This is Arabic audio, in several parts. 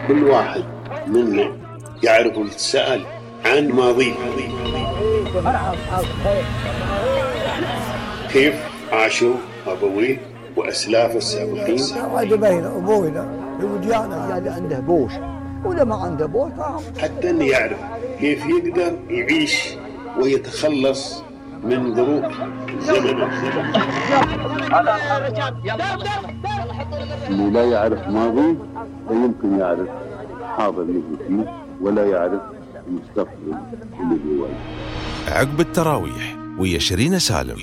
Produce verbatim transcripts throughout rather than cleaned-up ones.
كل واحد منا يعرف ويتساءل عن ماضيه، كيف عاشوا أبويه وأسلافه السابقين. هذا بين أبوينا وجانا هذا عنده بوش ولا ما عنده بوش، حتى أن يعرف كيف يقدر يعيش ويتخلص من ظروف زمن. اللي لا يعرف ماضي لا يمكن يعرف حاضر اللي فيه، ولا يعرف المستقبل اللي جواه. عقب التراويح ويا شيرين سالم.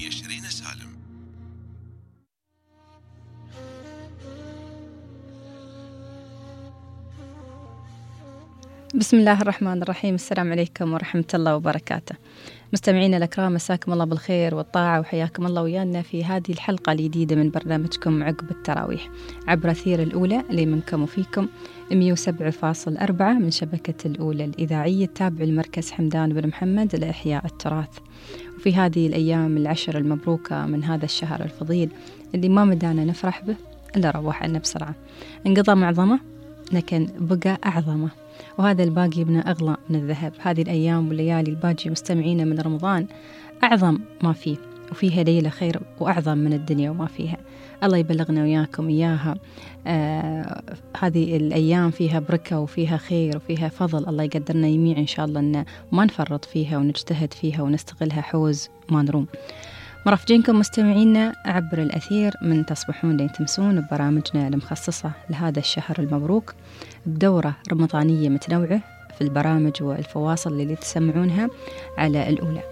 بسم الله الرحمن الرحيم. السلام عليكم ورحمة الله وبركاته. مستمعينا الأكرام، مساكم الله بالخير والطاعة، وحياكم الله ويانا في هذه الحلقة الجديدة من برنامجكم عقب التراويح عبر أثير الأولى اللي منكم وفيكم مئة وسبعة فاصلة أربعة من شبكة الأولى الإذاعية التابع لمركز حمدان بن محمد لإحياء التراث. وفي هذه الأيام العشر المبروكة من هذا الشهر الفضيل اللي ما مدانا نفرح به إلا روح عنا بسرعة. انقضى معظمه لكن بقى أعظمه، وهذا الباقي من أغلى من الذهب. هذه الأيام والليالي الباقي مستمعين من رمضان أعظم ما فيه، وفيها ليلة خير وأعظم من الدنيا وما فيها. الله يبلغنا وياكم إياها. آه هذه الأيام فيها بركة وفيها خير وفيها فضل. الله يقدرنا يميع إن شاء الله أن ما نفرط فيها ونجتهد فيها ونستغلها حوز ما نروم. مرافقينكم مستمعينا عبر الأثير من تصبحون لين تمسون ببرامجنا المخصصة لهذا الشهر المبروك بدورة رمضانية متنوعة في البرامج والفواصل اللي تسمعونها على الأولى.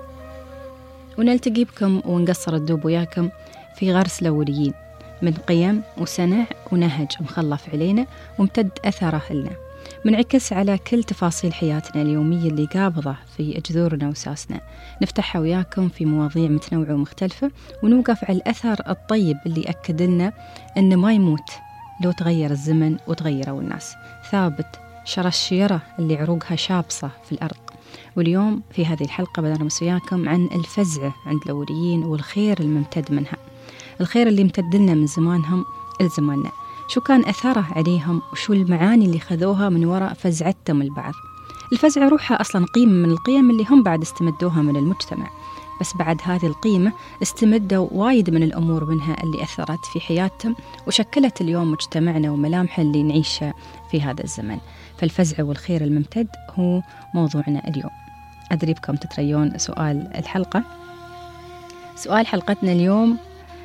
ونلتقي بكم ونقصر الدوب وياكم في غرس الأوليين من قيم وسنع ونهج مخلف علينا وامتد أثره لنا، منعكس على كل تفاصيل حياتنا اليومية اللي قابضة في جذورنا وساسنا. نفتحها وياكم في مواضيع متنوعة ومختلفة، ونوقف على الأثر الطيب اللي أكد لنا أنه ما يموت لو تغير الزمن وتغيروا الناس، ثابت شر الشيرة اللي عروقها شابصة في الأرض. واليوم في هذه الحلقة بنرمس وياكم عن الفزعة عند الأوليين والخير الممتد منها، الخير اللي امتد لنا من زمانهم لزماننا. شو كان أثره عليهم وشو المعاني اللي خذوها من وراء فزعتهم البعض. الفزعة روحها أصلا قيمة من القيم اللي هم بعد استمدوها من المجتمع، بس بعد هذه القيمة استمدوا وايد من الأمور منها اللي أثرت في حياتهم وشكلت اليوم مجتمعنا وملامحه اللي نعيشها في هذا الزمن. فالفزعة والخير الممتد هو موضوعنا اليوم. أدري بكم تتريون سؤال الحلقة. سؤال حلقتنا اليوم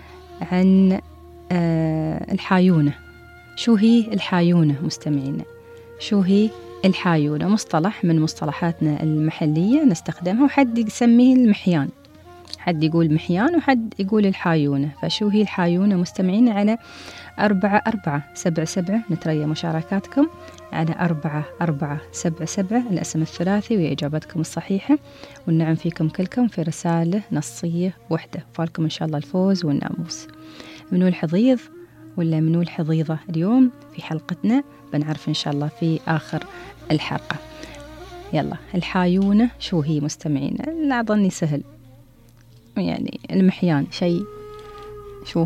عن آه الحايونة. شو هي الحايونة مستمعينا؟ شو هي الحايونة؟ مصطلح من مصطلحاتنا المحلية نستخدمها، وحد يسميه المحيان، حد يقول محيان وحد يقول الحايونة. فشو هي الحايونة مستمعين؟ على أربعة أربعة سبعة سبعة نتريا مشاركاتكم على أربعة أربعة سبعة سبعة الاسم الثلاثي وإجابتكم الصحيحة، والنعم فيكم كلكم في رسالة نصية وحدة، فالكم إن شاء الله الفوز والناموس. منو الحضيض ولا منو الحضيضة اليوم في حلقتنا بنعرف إن شاء الله في آخر الحلقة. يلا، الحايونة شو هي مستمعين؟ لا أظني سهل، يعني المحيان شيء شو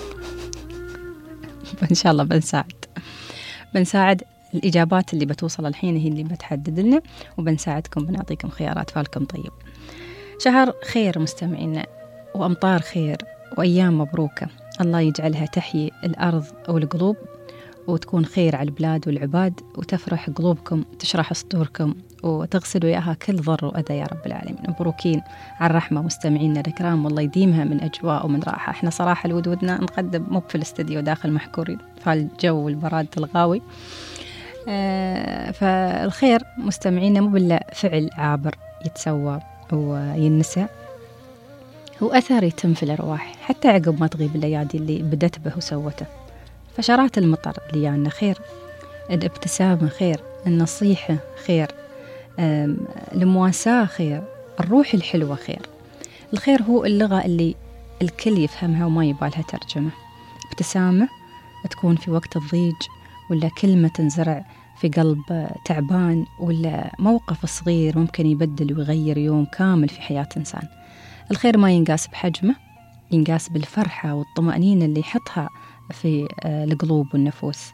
إن شاء الله بنساعد بنساعد الإجابات اللي بتوصل الحين هي اللي بتحدد لنا، وبنساعدكم بنعطيكم خيارات. فالكم طيب. شهر خير مستمعينا، وأمطار خير وأيام مبروكة. الله يجعلها تحيي الأرض والقلوب وتكون خير على البلاد والعباد، وتفرح قلوبكم، تشرح صدوركم، وتغسل وياها كل ضر وأذى يا رب العالمين. مبروكين على الرحمة مستمعينا الكرام، والله يديمها من أجواء ومن راحة. احنا صراحة الود ودنا نقدم مو في الاستديو داخل محكورين فالجو والبراد الغاوي. آه فالخير مستمعينا مو بالله فعل عابر يتسوى وينسى، هو أثر يتم في الأرواح حتى عقب ما تغيب الأيادي اللي بدت به وسوته. فشرات المطر اللي يعني خير، الابتسامة خير، النصيحة خير، المواساة خير، الروح الحلوة خير. الخير هو اللغة اللي الكل يفهمها وما يبالها ترجمة. ابتسامة تكون في وقت الضيج، ولا كلمة تنزرع في قلب تعبان، ولا موقف صغير ممكن يبدل ويغير يوم كامل في حياة إنسان. الخير ما ينقاس بحجمه، ينقاس بالفرحة والطمأنينة اللي يحطها في القلوب والنفوس.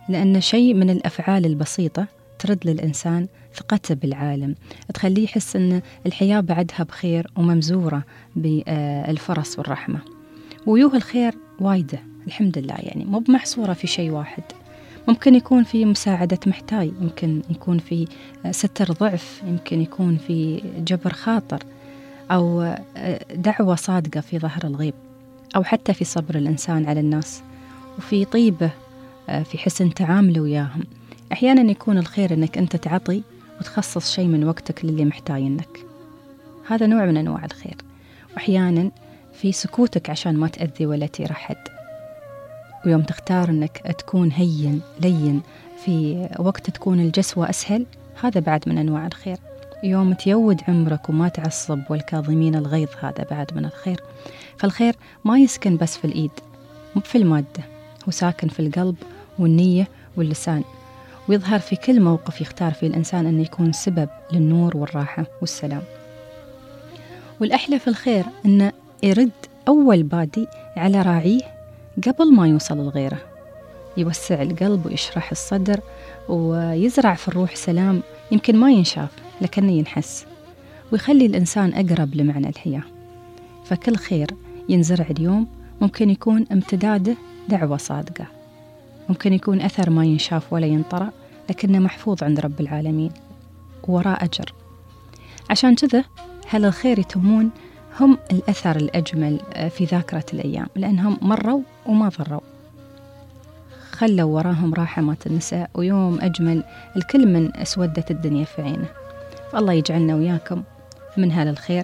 لأن شيء من الأفعال البسيطة ترد للإنسان ثقته بالعالم، تخليه يحس أن الحياة بعدها بخير وممزورة بالفرص والرحمة. ويوه الخير وايدة الحمد لله، يعني مو بمحصورة في شيء واحد. ممكن يكون في مساعدة محتاج، يمكن يكون في ستر ضعف، يمكن يكون في جبر خاطر، أو دعوة صادقة في ظهر الغيب، أو حتى في صبر الإنسان على الناس، وفي طيبة في حسن تعامله وياهم. أحيانا يكون الخير أنك أنت تعطي وتخصص شيء من وقتك للي محتاجينك، هذا نوع من أنواع الخير. وأحيانا في سكوتك عشان ما تأذي ولا تير أحد، ويوم تختار أنك تكون هين لين في وقت تكون الجسوة أسهل، هذا بعد من أنواع الخير. يوم تيود عمرك وما تعصب والكاظمين الغيظ، هذا بعد من الخير. فالخير ما يسكن بس في الإيد، مو في المادة، هو ساكن في القلب والنية واللسان، ويظهر في كل موقف يختار فيه الإنسان أن يكون سبب للنور والراحة والسلام. والأحلى في الخير أنه يرد أول بادي على راعيه قبل ما يوصل لغيره، يوسع القلب ويشرح الصدر ويزرع في الروح سلام يمكن ما ينشاف لكنه ينحس، ويخلي الإنسان أقرب لمعنى الحياة. فكل خير ينزرع اليوم ممكن يكون امتداده دعوة صادقة، ممكن يكون أثر ما ينشاف ولا ينطرأ لكنه محفوظ عند رب العالمين وراء أجر. عشان كذا هل الخير يتمون هم الأثر الأجمل في ذاكرة الأيام، لأنهم مروا وما ضروا، خلوا وراهم راحة ما تنسى، ويوم أجمل الكل من أسودة الدنيا في عينه. فالله يجعلنا وياكم من هذا الخير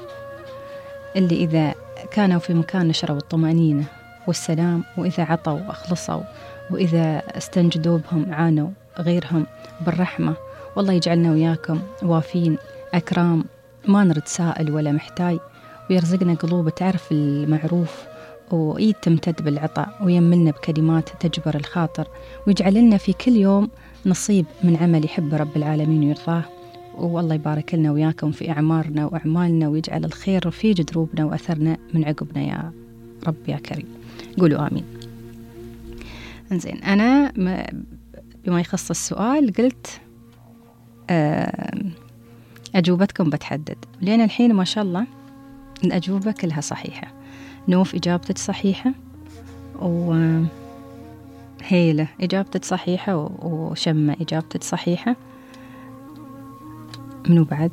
اللي إذا كانوا في مكان نشروا الطمأنينة والسلام، وإذا عطوا أخلصوا، وإذا استنجدوا بهم عانوا غيرهم بالرحمة. والله يجعلنا وياكم وافين أكرام، ما نرد سائل ولا محتاج، ويرزقنا قلوب تعرف المعروف وإيد تمتد بالعطاء، ويملنا بكلمات تجبر الخاطر، ويجعل لنا في كل يوم نصيب من عمل يحب رب العالمين ويرضاه. والله يبارك لنا وياكم في أعمارنا وأعمالنا، ويجعل الخير في جدروبنا وأثرنا من عقبنا يا رب يا كريم. قولوا آمين. انزين، أنا بما يخص السؤال قلت أجوبتكم بتحدد، لأن الحين ما شاء الله الأجوبة كلها صحيحة. نوف إجابتك صحيحة، وهيلة إجابتك صحيحة، وشمة إجابتك صحيحة. منو بعد؟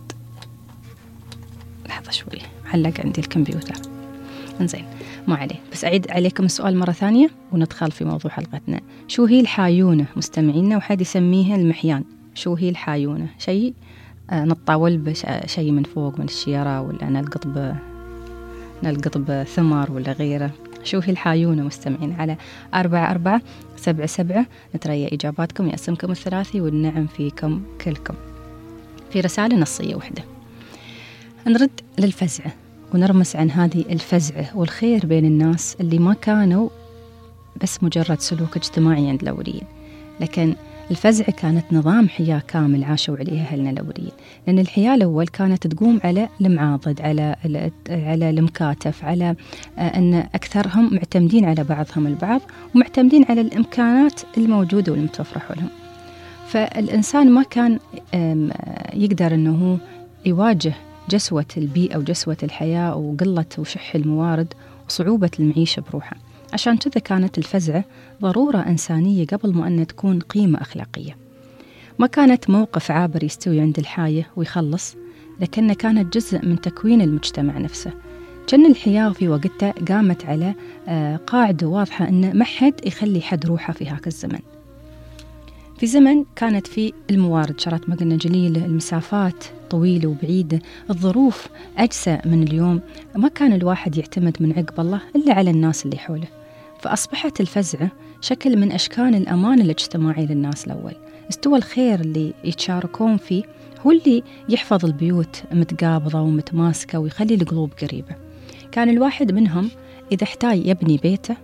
لحظة شوي، علق عندي الكمبيوتر. انزين ما عليه، بس أعيد عليكم السؤال مرة ثانية وندخل في موضوع حلقتنا. شو هي الحايونة مستمعينا؟ وحد يسميها المحيان. شو هي الحايونة؟ شيء آه نطاول بشيء من فوق من الشيرة، ولا نلقط ب نلقط بثمر ولا غيره. شو هي الحايونة مستمعين؟ على أربعة أربعة سبعة سبعة نتريا إجاباتكم، يقسمكم الثلاثي والنعم فيكم كلكم. في رسالة نصية واحدة نرد للفزعة ونرمس عن هذه الفزعة والخير بين الناس اللي ما كانوا بس مجرد سلوك اجتماعي عند الأولين، لكن الفزعة كانت نظام حياة كامل عاشوا عليها أهلنا الأولين. لأن الحياة الأول كانت تقوم على المعاضد، على على المكاتف، على أن أكثرهم معتمدين على بعضهم البعض، ومعتمدين على الإمكانات الموجودة والمتوفرة لهم. فالإنسان ما كان يقدر أنه يواجه جسوة البيئة وجسوة الحياة وقلة وشح الموارد وصعوبة المعيشة بروحه. عشان كذا كانت الفزعة ضرورة إنسانية قبل ما أن تكون قيمة أخلاقية. ما كانت موقف عابر يستوي عند الحاية ويخلص، لكنها كانت جزء من تكوين المجتمع نفسه. كان الحياة في وقتها قامت على قاعدة واضحة أن ما حد يخلي حد روحه في هاك الزمن. في زمن كانت في الموارد شرط ما قلنا جليلة، المسافات طويلة وبعيدة، الظروف أجسى من اليوم، ما كان الواحد يعتمد من عقب الله إلا على الناس اللي حوله. فأصبحت الفزعة شكل من أشكال الأمان الاجتماعي للناس الأول. استوى الخير اللي يتشاركون فيه هو اللي يحفظ البيوت متقابضة ومتماسكة ويخلي القلوب قريبة. كان الواحد منهم إذا احتاج يبني بيته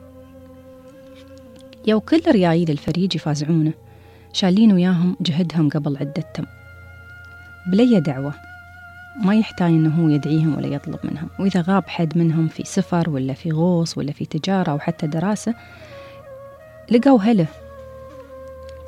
يو كل ريايل الفريج يفازعونه، شالين وياهم جهدهم قبل عدتهم بلي دعوة، ما يحتاج أنه يدعيهم ولا يطلب منهم. وإذا غاب حد منهم في سفر ولا في غوص ولا في تجارة أو حتى دراسة، لقوا هله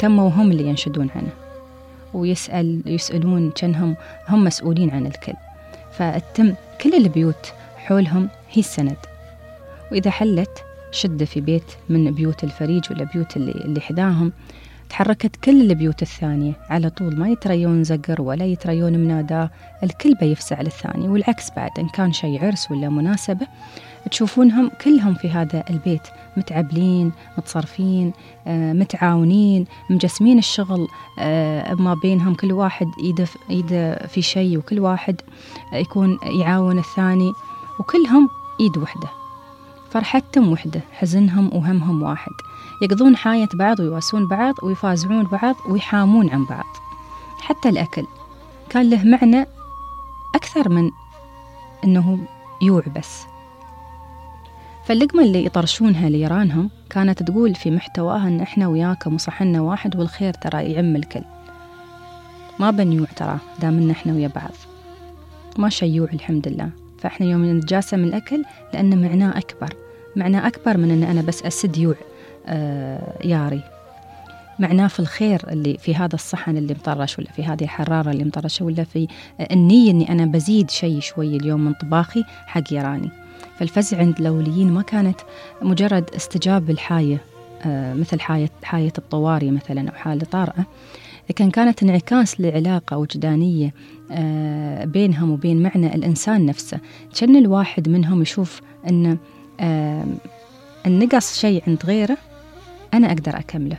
تموا هم اللي ينشدون عنه، ويسأل يسألون كأنهم هم مسؤولين عن الكل. فالتم كل البيوت حولهم هي السند، وإذا حلت شدة في بيت من بيوت الفريج ولا بيوت اللي, اللي حداهم، تحركت كل البيوت الثانية على طول، ما يتريون زقر ولا يتريون مناداه، الكل بيفزع للثاني. والعكس بعد، إن كان شيء عرس ولا مناسبة تشوفونهم كلهم في هذا البيت متعبلين متصرفين آه، متعاونين، مجسمين الشغل آه، ما بينهم، كل واحد إيده إيده في شيء، وكل واحد يكون يعاون الثاني، وكلهم إيد وحدة، فرحتهم وحدة، حزنهم وهمهم واحد، يقضون حياة بعض ويواسون بعض ويفازعون بعض ويحامون عن بعض. حتى الأكل كان له معنى أكثر من أنه يوع بس. فاللقمة اللي يطرشونها ليرانهم كانت تقول في محتواها أن إحنا وياكم وصحنا واحد، والخير ترى يعم الكل، ما بنيوع ترى دام إن إحنا ويا بعض، ما شيوع الحمد لله. فإحنا يوم نتجاسم الأكل لأن معناه أكبر، معناه أكبر من أن أنا بس أسد يوع آه ياري، معناه في الخير اللي في هذا الصحن اللي مطرش، ولا في هذه الحرارة اللي مطرشة، ولا في النية أني أنا بزيد شيء شوي اليوم من طباخي حق يراني. فالفزع عند الأوليين ما كانت مجرد استجاب الحاية آه مثل حاية, حاية الطوارئ مثلا أو حالة طارئة، لكن كانت انعكاس لعلاقة وجدانية آه بينهم وبين معنى الإنسان نفسه. كان الواحد منهم يشوف أن آه النقص شيء عند غيره أنا أقدر أكمله،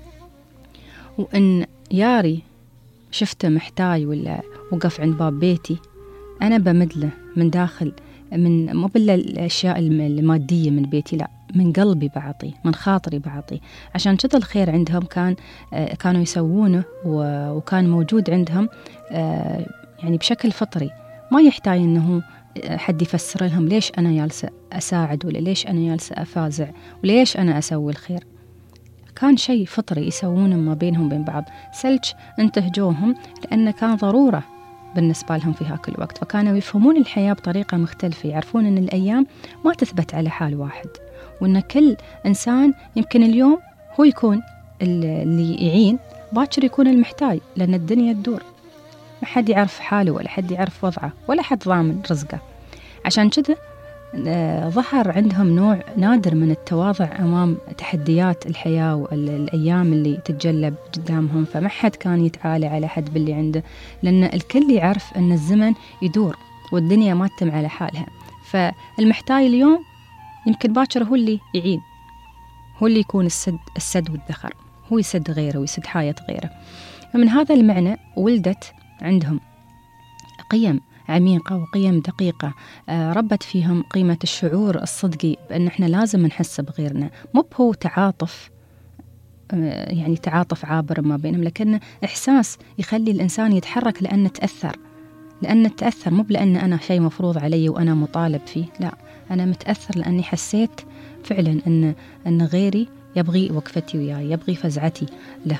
وإن ياري شفته محتاج ولا وقف عند باب بيتي أنا بمدله من داخل، من مو بالأشياء المادية من بيتي، لا، من قلبي بعطي، من خاطري بعطي. عشان كذا الخير عندهم كان كانوا يسوونه، وكان موجود عندهم يعني بشكل فطري، ما يحتاج أنه حد يفسر لهم ليش أنا جالسة أساعد، ولا ليش أنا جالسة أفازع، وليش أنا أسوي الخير. كان شيء فطري يسوونه ما بينهم بين بعض. سلج انتهجوهم لأن كان ضرورة بالنسبة لهم في هاك الوقت، فكانوا يفهمون الحياة بطريقة مختلفة، يعرفون أن الأيام ما تثبت على حال واحد، وأن كل إنسان يمكن اليوم هو يكون اللي يعين، باكر يكون المحتاج، لأن الدنيا تدور، ما حد يعرف حاله ولا حد يعرف وضعه ولا حد ضامن رزقه. عشان كذا ظهر عندهم نوع نادر من التواضع أمام تحديات الحياة والأيام اللي تتجلب قدامهم. فما حد كان يتعالى على حد باللي عنده، لأن الكل يعرف أن الزمن يدور والدنيا ما تتم على حالها. فالمحتاج اليوم يمكن باكر هو اللي يعين، هو اللي يكون السد, السد والذخر، هو يسد غيره ويسد حياة غيره. فمن هذا المعنى ولدت عندهم قيم عميقة وقيم دقيقة ربت فيهم قيمة الشعور الصدقي بأن احنا لازم نحس بغيرنا، مو هو تعاطف يعني تعاطف عابر ما بينهم، لكن إحساس يخلي الإنسان يتحرك لأنه تأثر، لأنه تأثر مو لأن أنا شيء مفروض علي وأنا مطالب فيه، لا، أنا متأثر لأني حسيت فعلا أن أن غيري يبغي وقفتي وياي، يبغي فزعتي له.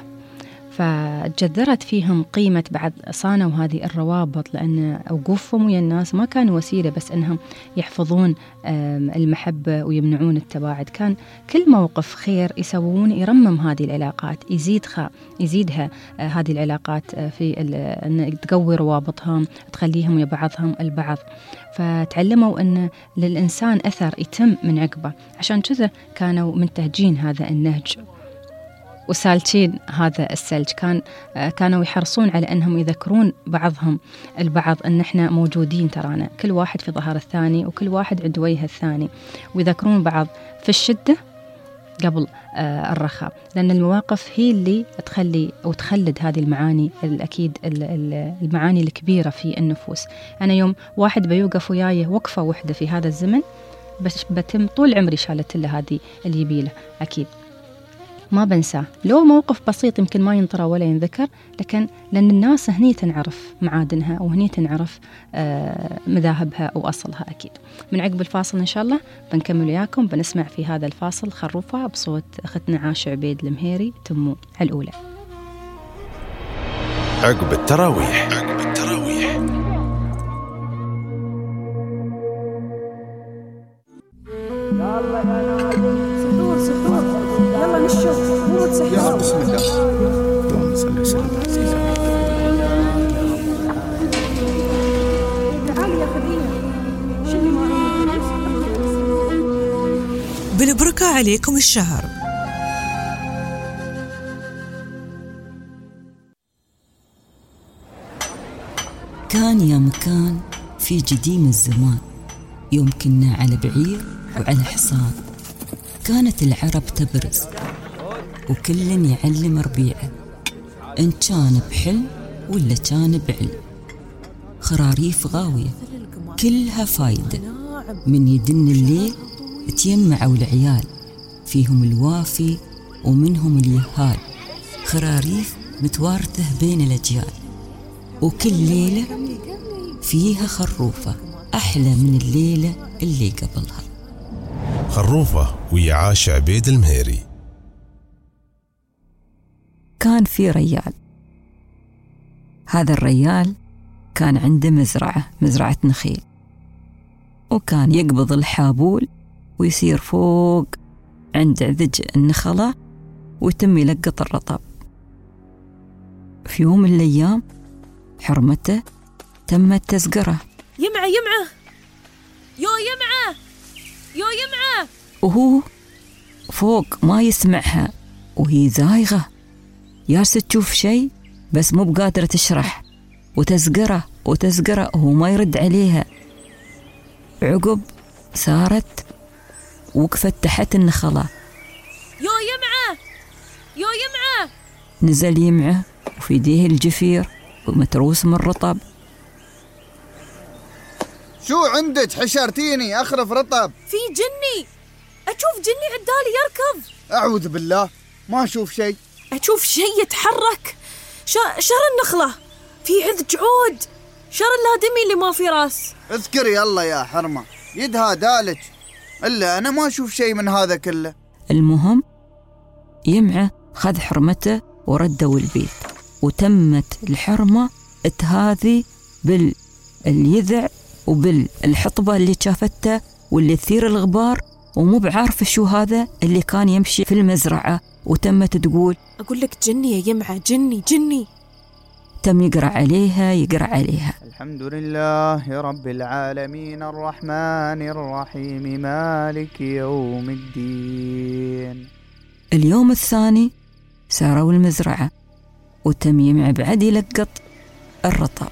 فجذرت فيهم قيمة بعد صانوا هذه الروابط، لأن وقوفهم ويا الناس ما كان وسيلة بس أنهم يحفظون المحبة ويمنعون التباعد، كان كل موقف خير يسوون يرمم هذه العلاقات، يزيد خا يزيدها هذه العلاقات في أن تقوي روابطهم، تخليهم ويا بعضهم البعض. فتعلموا أن للإنسان أثر يتم من عقبه، عشان كذا كانوا منتهجين هذا النهج وسالتين هذا السلج. كان كانوا يحرصون على أنهم يذكرون بعضهم البعض أن احنا موجودين ترانا، كل واحد في ظهر الثاني وكل واحد عند وجه الثاني، ويذكرون بعض في الشدة قبل الرخاء، لأن المواقف هي اللي تخلي أو تخلد هذه المعاني الأكيد المعاني الكبيرة في النفوس. أنا يوم واحد بيوقف وياي وقفة وحدة في هذا الزمن بس بتم طول عمري شالت له هذه اليبيلة، أكيد ما بنساه، لو موقف بسيط يمكن ما ينطرى ولا ينذكر، لكن لأن الناس هني تنعرف معادنها وهني تنعرف مذاهبها وأصلها. أكيد من عقب الفاصل إن شاء الله بنكمل وياكم، بنسمع في هذا الفاصل خروفة بصوت أختنا عاشة عبيد المهيري تمو الأولى. عقب التراويح. عقب التراويح. يلا يا نادي سحور سحور، يلا نشوف مو متسحور. يلا بسم الله. عليكم الشهر. كان يا مكان في قديم الزمان، يوم كنا على بعير وعلى حصان. كانت العرب تبرز وكل يعلم ربيعه، إن كان بحلم ولا كان بعلم. خراريف غاوية كلها فايدة، من يدن الليل تيمعوا العيال، فيهم الوافي ومنهم اليهال. خراريف متوارثة بين الأجيال، وكل ليلة فيها خروفة أحلى من الليلة اللي قبلها. خروفة ويا عاش عبيد المهيري. كان في ريال، هذا الريال كان عنده مزرعة مزرعة نخيل، وكان يقبض الحابول ويصير فوق عند عذج النخلة ويتم يلقط الرطب. في يوم من الأيام حرمته تمت تزقره. يمعة يمعة يو يمعة يو يمعة، وهو فوق ما يسمعها وهي زايغة، ياسة تشوف شيء بس مو بقادرة تشرح، وتزقره وتزقره وهو ما يرد عليها. عقب صارت وقفت تحت النخلة. يو يمعة يو يمعة، نزل يمعه وفي يديه الجفير ومتروس من الرطب. شو عندك حشرتيني أخرف رطب؟ في جني، أشوف جني عدالي يركض. أعوذ بالله، ما أشوف شيء. أشوف شيء يتحرك. شر النخلة في عذج عود، شر الهادمي اللي ما في راس. اذكري الله يا حرمة، يدها دالج، إلا أنا ما أشوف شيء من هذا كله. المهم يمعه خذ حرمته وردوا البيت، وتمت الحرمة تهاذي باليذع وبالحطبة اللي شافته واللي تثير الغبار، ومو بعارف شو هذا اللي كان يمشي في المزرعة. وتمت تقول أقول لك جني يا يمعة، جني جني. تم يقرأ عليها يقرأ عليها. الحمد لله رب العالمين الرحمن الرحيم مالك يوم الدين. اليوم الثاني ساروا المزرعة، وتم يمع بعد يلقط الرطب.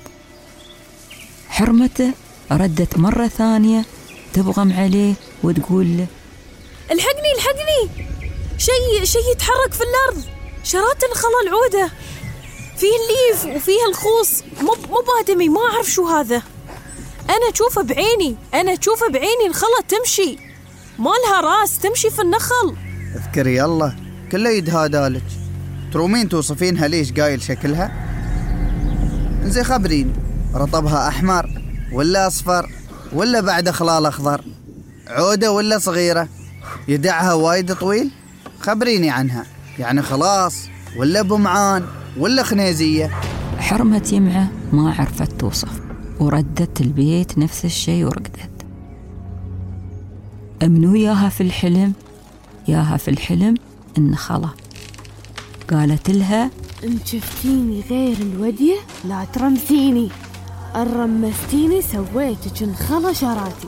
حرمته ردت مرة ثانية تبغم عليه وتقول له الحقني الحقني، شيء شيء يتحرك في الأرض، شرات النخلة العودة، فيه الليف وفيه الخوص، مو مو بادمي، ما أعرف شو هذا. أنا أشوفه بعيني، أنا أشوفه بعيني، الخلة تمشي ما لها راس، تمشي في النخل. اذكري الله، كله يدها دالج، ترومين توصفينها ليش قايل شكلها؟ انزين خبريني، رطبها أحمر ولا أصفر ولا بعد خلال أخضر؟ عودة ولا صغيرة؟ يدعها وايد طويل؟ خبريني عنها، يعني خلاص ولا بمعان ولا خنيزية؟ حرمة يمعة ما عرفت توصف، وردت البيت نفس الشيء ورقدت. أمنو ياها في الحلم، ياها في الحلم النخلة، قالت لها إن شفتيني غير الودية لا ترمسيني، الرمستيني سويتك نخلة شراتي.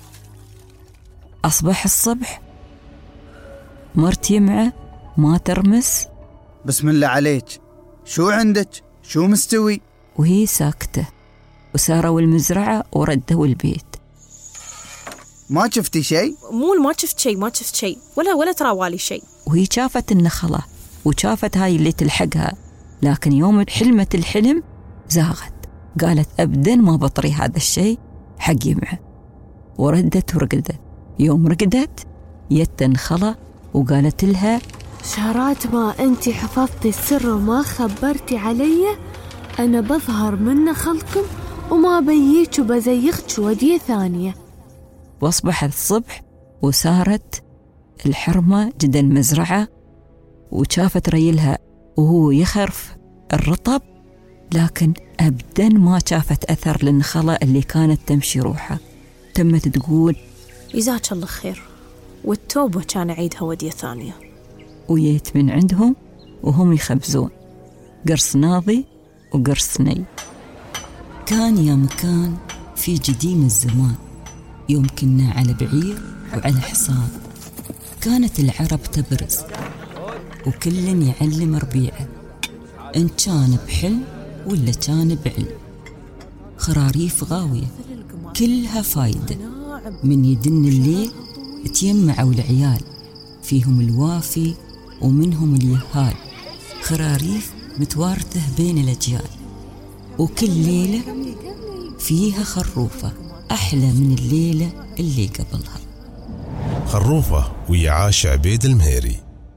أصبح الصبح مرت يمعة ما ترمس. بسم الله عليك، شو عندك؟ شو مستوي؟ وهي ساكتة، وساروا المزرعة وردوا البيت. ما شفتي شيء؟ مو ما شفت شيء، ما شفت شيء ولا ولا ترى والي شيء. وهي شافت النخلة وشافت هاي اللي تلحقها، لكن يوم حلمت الحلم زاغت، قالت أبدا ما بطري هذا الشيء حق يمعة، وردت ورقدت. يوم رقدت يت النخلة وقالت لها شرات ما أنتي حفظتي السر وما خبرتي علي، أنا بظهر من نخلكم وما بييك وبزيخك ودية ثانية. واصبح الصبح وسارت الحرمة جدا المزرعة، وشافت ريلها وهو يخرف الرطب، لكن أبدا ما شافت أثر للنخلة اللي كانت تمشي روحها. تمت تقول جزاك الله خير، والتوبة كان عيدها ودية ثانية. ويت من عندهم وهم يخبزون قرص ناضي وقرص ني. كان يا مكان في قديم الزمان، يوم كنا على بعير وعلى حصان. كانت العرب تبرز وكل يعلم ربيعه، إن كان بحلم ولا كان بعلم. خراريف غاوية كلها فايدة، من يدن الليل تيمعوا العيال، فيهم الوافي ومنهم اليهال. خراريف متوارثة بين الأجيال، وكل ليلة فيها خروفة أحلى من الليلة اللي قبلها. خروفة ويا عاش عبيد المهيري.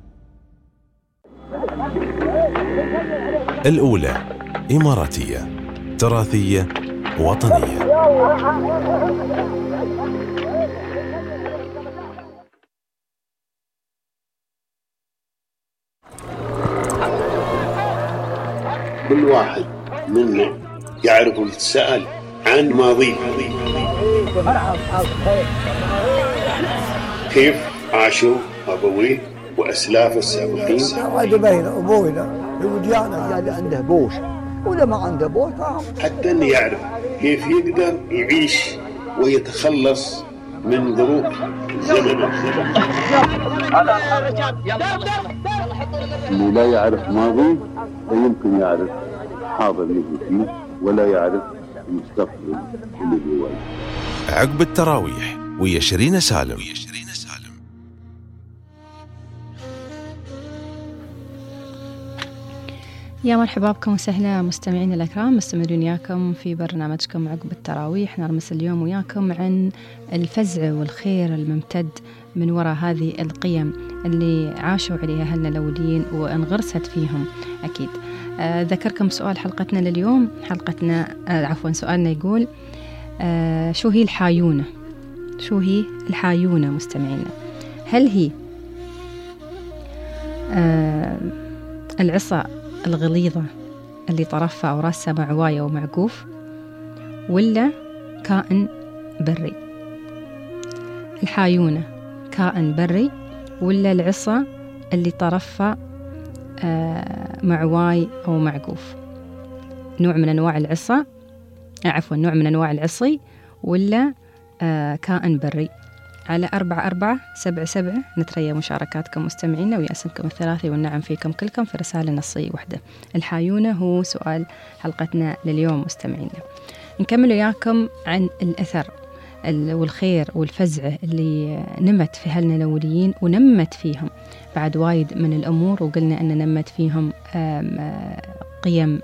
الأولى إماراتية تراثية وطنية. كل واحد منا يعرف ويتساءل عن ماضيه، كيف عاشوا أبويه وأسلافه السابقين. واحد بين أبوينا يوديانا اللي عنده بوش ولا ما عنده بوش، حتى أنه يعرف كيف يقدر يعيش ويتخلص من ظروف زمنه. اللي لا يعرف ماضي لا يمكن يعرف حاضر اللي فيه، ولا يعرف المستقبل اللي جواه. عقب التراويح ويا شيرين سالم. يا مرحبا بكم وسهلا مستمعين الأكرام، مستمرين وياكم في برنامجكم عقب التراويح. نرمس اليوم وياكم عن الفزع والخير الممتد من وراء هذه القيم اللي عاشوا عليها أهلنا الأوليين وانغرست فيهم أكيد. آه ذكركم سؤال حلقتنا لليوم. حلقتنا آه عفوا سؤالنا يقول آه شو هي الحايونة؟ شو هي الحايونة مستمعينا؟ هل هي آه العصا الغليظة اللي طرفها أو راسها معواية ومعقوف، ولا كائن بري؟ الحايونة كائن بري ولا العصا اللي طرفها آه معواي أو معقوف؟ نوع من أنواع العصا عفوا نوع من أنواع العصي ولا آه كائن بري؟ على أربعة أربعة سبعة سبعة نتريا مشاركاتكم مستمعينا وياسمكم الثلاثي والنعم فيكم كلكم في رسالة نصية واحدة. الحايونة هو سؤال حلقتنا لليوم مستمعينا. نكمل وياكم عن الأثر والخير والفزع اللي نمت في أهلنا الأوليين ونمت فيهم بعد وايد من الأمور، وقلنا أن نمت فيهم قيم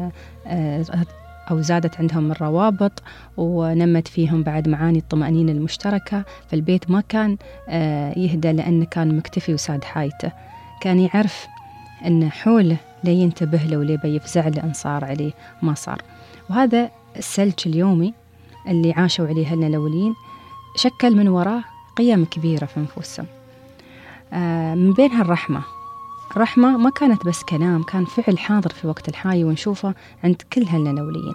أو زادت عندهم الروابط، ونمت فيهم بعد معاني الطمأنينة المشتركة. فالبيت ما كان يهدى لأنه كان مكتفي وساد حايته، كان يعرف أن حوله لا ينتبه له ولا بيفزع له إن صار عليه ما صار. وهذا السلج اليومي اللي عاشوا عليه أهلنا الأولين شكل من وراه قيم كبيرة في نفوسهم، من بينها الرحمة. الرحمة ما كانت بس كلام، كان فعل حاضر في وقت الحاجة ونشوفه عند كل أهلنا الأولين.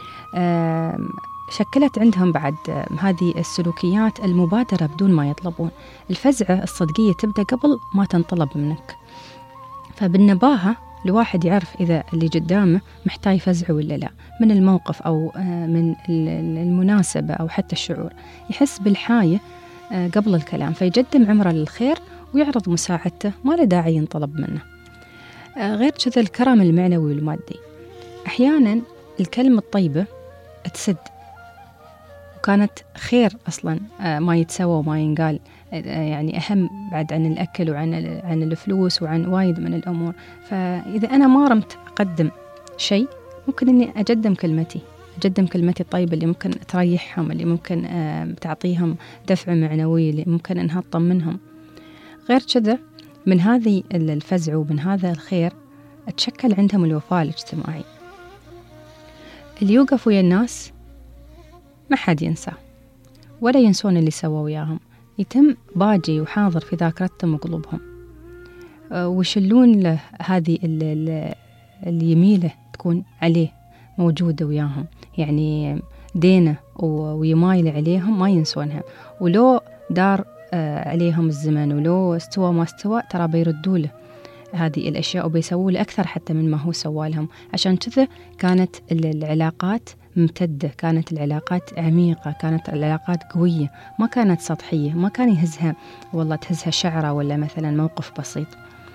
شكلت عندهم بعد هذه السلوكيات المبادرة بدون ما يطلبون. الفزعة الصدقية تبدأ قبل ما تنطلب منك، فبالنباهة الواحد يعرف إذا اللي قدامه محتاج فزعه ولا لا، من الموقف أو من المناسبة أو حتى الشعور. يحس بالحاجة قبل الكلام فيقدم عمره للخير ويعرض مساعدته، ما له داعي ينطلب منه. غير كذا الكرم المعنوي والمادي. أحيانا الكلمة الطيبة تسد، وكانت خير أصلا ما يتسوى وما ينقال، يعني أهم بعد عن الأكل وعن عن الفلوس وعن وايد من الأمور. فإذا أنا ما رمت أقدم شيء، ممكن أني أقدم كلمتي أقدم كلمتي الطيبة اللي ممكن تريحهم، اللي ممكن تعطيهم دفع معنوي، اللي ممكن أنها تطمنهم. غير كذا من هذه الفزع ومن هذا الخير تشكل عندهم الوفاء الاجتماعي. اللي يوقف ويا الناس ما حد ينساه ولا ينسون اللي سووا وياهم، يتم باجي وحاضر في ذاكرتهم وقلوبهم، ويشلون له هذه اليميلة تكون عليه موجودة وياهم، يعني دينه ويمايل عليهم ما ينسونها. ولو دار عليهم الزمن ولو استوى ما استوى ترى بيردوا له هذه الأشياء وبيسووا له أكثر حتى من ما هو سوى لهم. عشان كذا كانت العلاقات ممتدة، كانت العلاقات عميقة، كانت العلاقات قوية، ما كانت سطحية، ما كان يهزها والله تهزها شعرة ولا مثلا موقف بسيط.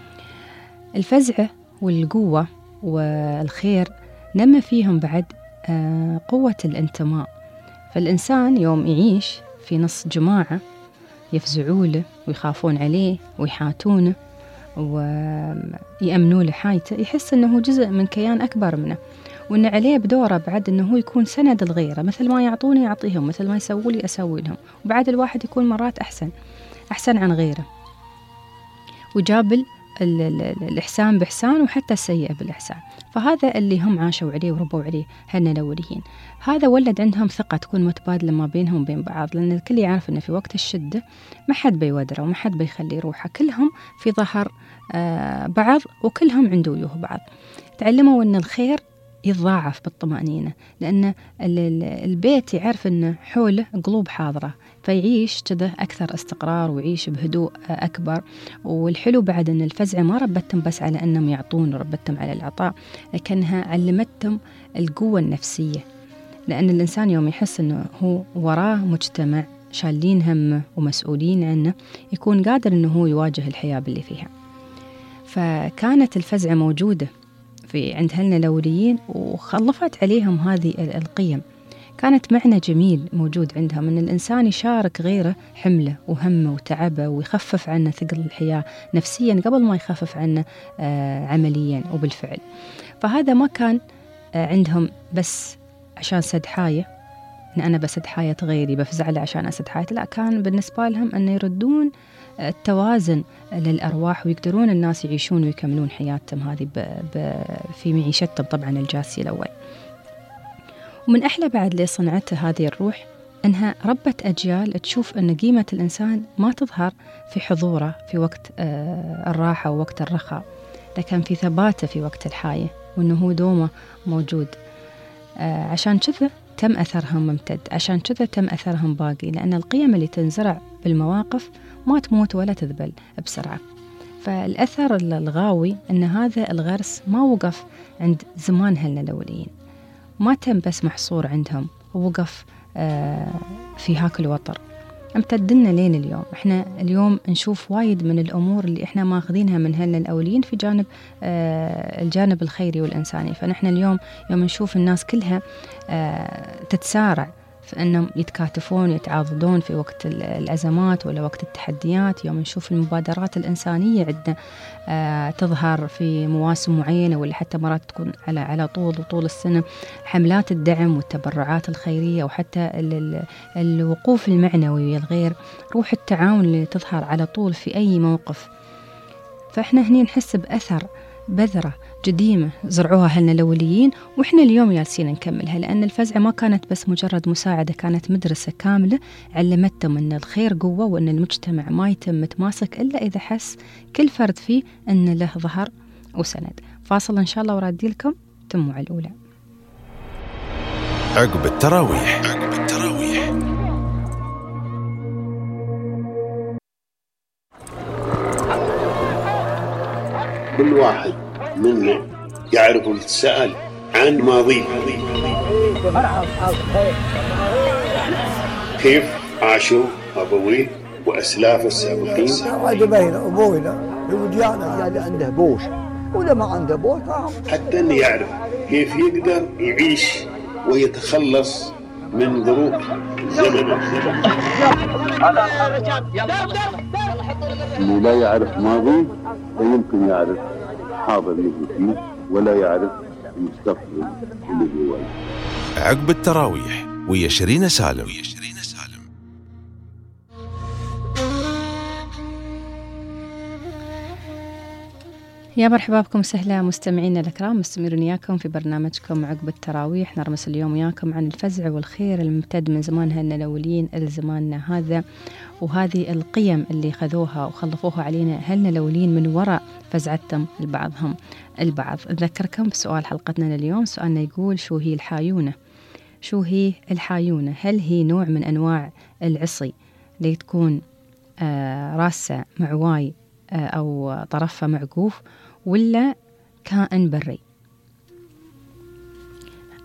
الفزعة والقوة والخير نمى فيهم بعد قوة الانتماء. فالإنسان يوم يعيش في نص جماعة يفزعوا له ويخافون عليه ويحاتونه ويأمنوا له حاجته، يحس أنه جزء من كيان أكبر منه، وأن عليه بدوره بعد أنه يكون سند الغيرة، مثل ما يعطوني يعطيهم، مثل ما يسووا لي أسوي لهم، وبعد الواحد يكون مرات أحسن أحسن عن غيره، وجابل الإحسان بإحسان وحتى السيئة بالإحسان. فهذا اللي هم عاشوا عليه وربوا عليه هن الأوليين. هذا ولد عندهم ثقة تكون متبادلة ما بينهم وبين بعض، لأن الكل يعرف أنه في وقت الشدة ما حد بيودره وما حد بيخلي روحه، كلهم في ظهر بعض وكلهم عنده وجوه بعض. تعلموا أن الخير يتضاعف بالطمأنينة، لأن البيت يعرف أن حوله قلوب حاضرة، فيعيش كذا أكثر استقرار ويعيش بهدوء أكبر. والحلو بعد أن الفزعة ما ربتهم بس على أنهم يعطون وربتهم على العطاء، لكنها علمتهم القوة النفسية، لأن الإنسان يوم يحس أنه هو وراه مجتمع شالين همه ومسؤولين عنه، يكون قادر أنه هو يواجه الحياة باللي فيها. فكانت الفزعة موجودة في عند هلنا الأوليين وخلفت عليهم هذه القيم. كانت معنى جميل موجود عندهم أن الإنسان يشارك غيره حمله وهمه وتعبه ويخفف عنه ثقل الحياة نفسيا قبل ما يخفف عنه عمليا وبالفعل. فهذا ما كان عندهم بس عشان سد حاية، أن أنا بسد حاية غيري بفزع له عشان أسد حاية، لا، كان بالنسبة لهم أن يردون التوازن للأرواح ويقدرون الناس يعيشون ويكملون حياتهم هذه ب ب في معيشتهم طبعا الجاسية الأول. ومن أحلى بعد اللي صنعته هذه الروح أنها ربت أجيال تشوف أن قيمة الإنسان ما تظهر في حضوره في وقت الراحة ووقت الرخاء، لكن في ثباته في وقت الحاجة، وأنه هو دومه موجود. عشان كذا تم أثرهم ممتد، عشان كذا تم أثرهم باقي، لأن القيم اللي تنزرع بالمواقف ما تموت ولا تذبل بسرعة. فالأثر الغاوي أن هذا الغرس ما وقف عند زمان هلنا الأوليين، ما تم بس محصور عندهم، ووقف في هاك الوطر، امتدنا لين اليوم. احنا اليوم نشوف وايد من الأمور اللي احنا ماخذينها من هلنا الأوليين في جانب الجانب الخيري والإنساني. فنحن اليوم يوم نشوف الناس كلها تتسارع في أنهم يتكاتفون يتعاضدون في وقت الأزمات ولا وقت التحديات، يوم نشوف المبادرات الإنسانية عندنا آه تظهر في مواسم معينة ولا حتى مرات تكون على على طول وطول السنة، حملات الدعم والتبرعات الخيرية وحتى ال ال الوقوف المعنوي الغير، روح التعاون اللي تظهر على طول في أي موقف. فإحنا هني نحس بأثر بذرة قديمة زرعوها هلنا الأوليين، وإحنا اليوم جالسين نكملها، لأن الفزعة ما كانت بس مجرد مساعدة، كانت مدرسة كاملة علمتهم أن الخير قوة، وأن المجتمع ما يتم متماسك إلا إذا حس كل فرد فيه أن له ظهر وسند. فاصل إن شاء الله ورادي لكم تموا الأولى. عقب التراويح. عقب التراويح. كل واحد منا يعرف ويتساءل عن ماضيه، كيف عاشوا أبويه وأسلافه السابقين. وايد بين أبوينا يوديانا اللي عنده بوش ولا ما عنده بوش، حتى أن يعرف كيف يقدر يعيش ويتخلص من ظروف زمنه. اللي لا يعرف ماضي لا يمكن يعرف حاضر اللي فيه، ولا يعرف المستقبل اللي هو. عقب التراويح ويا شيرين سالم. يا مرحبا بكم سهلا مستمعينا الكرام، مستمرين وياكم في برنامجكم عقب التراويح. نرمس اليوم وياكم عن الفزع والخير الممتد من زمان هلنا الأولين لزماننا هذا، وهذه القيم اللي خذوها وخلفوها علينا هلنا الأولين من وراء فزعتهم لبعضهم البعض. أذكركم بسؤال حلقتنا اليوم، سؤالنا يقول: شو هي الحايونة؟ شو هي الحايونة؟ هل هي نوع من أنواع العصي اللي تكون آه راسة معواي آه أو طرفها معقوف، ولا كائن بري؟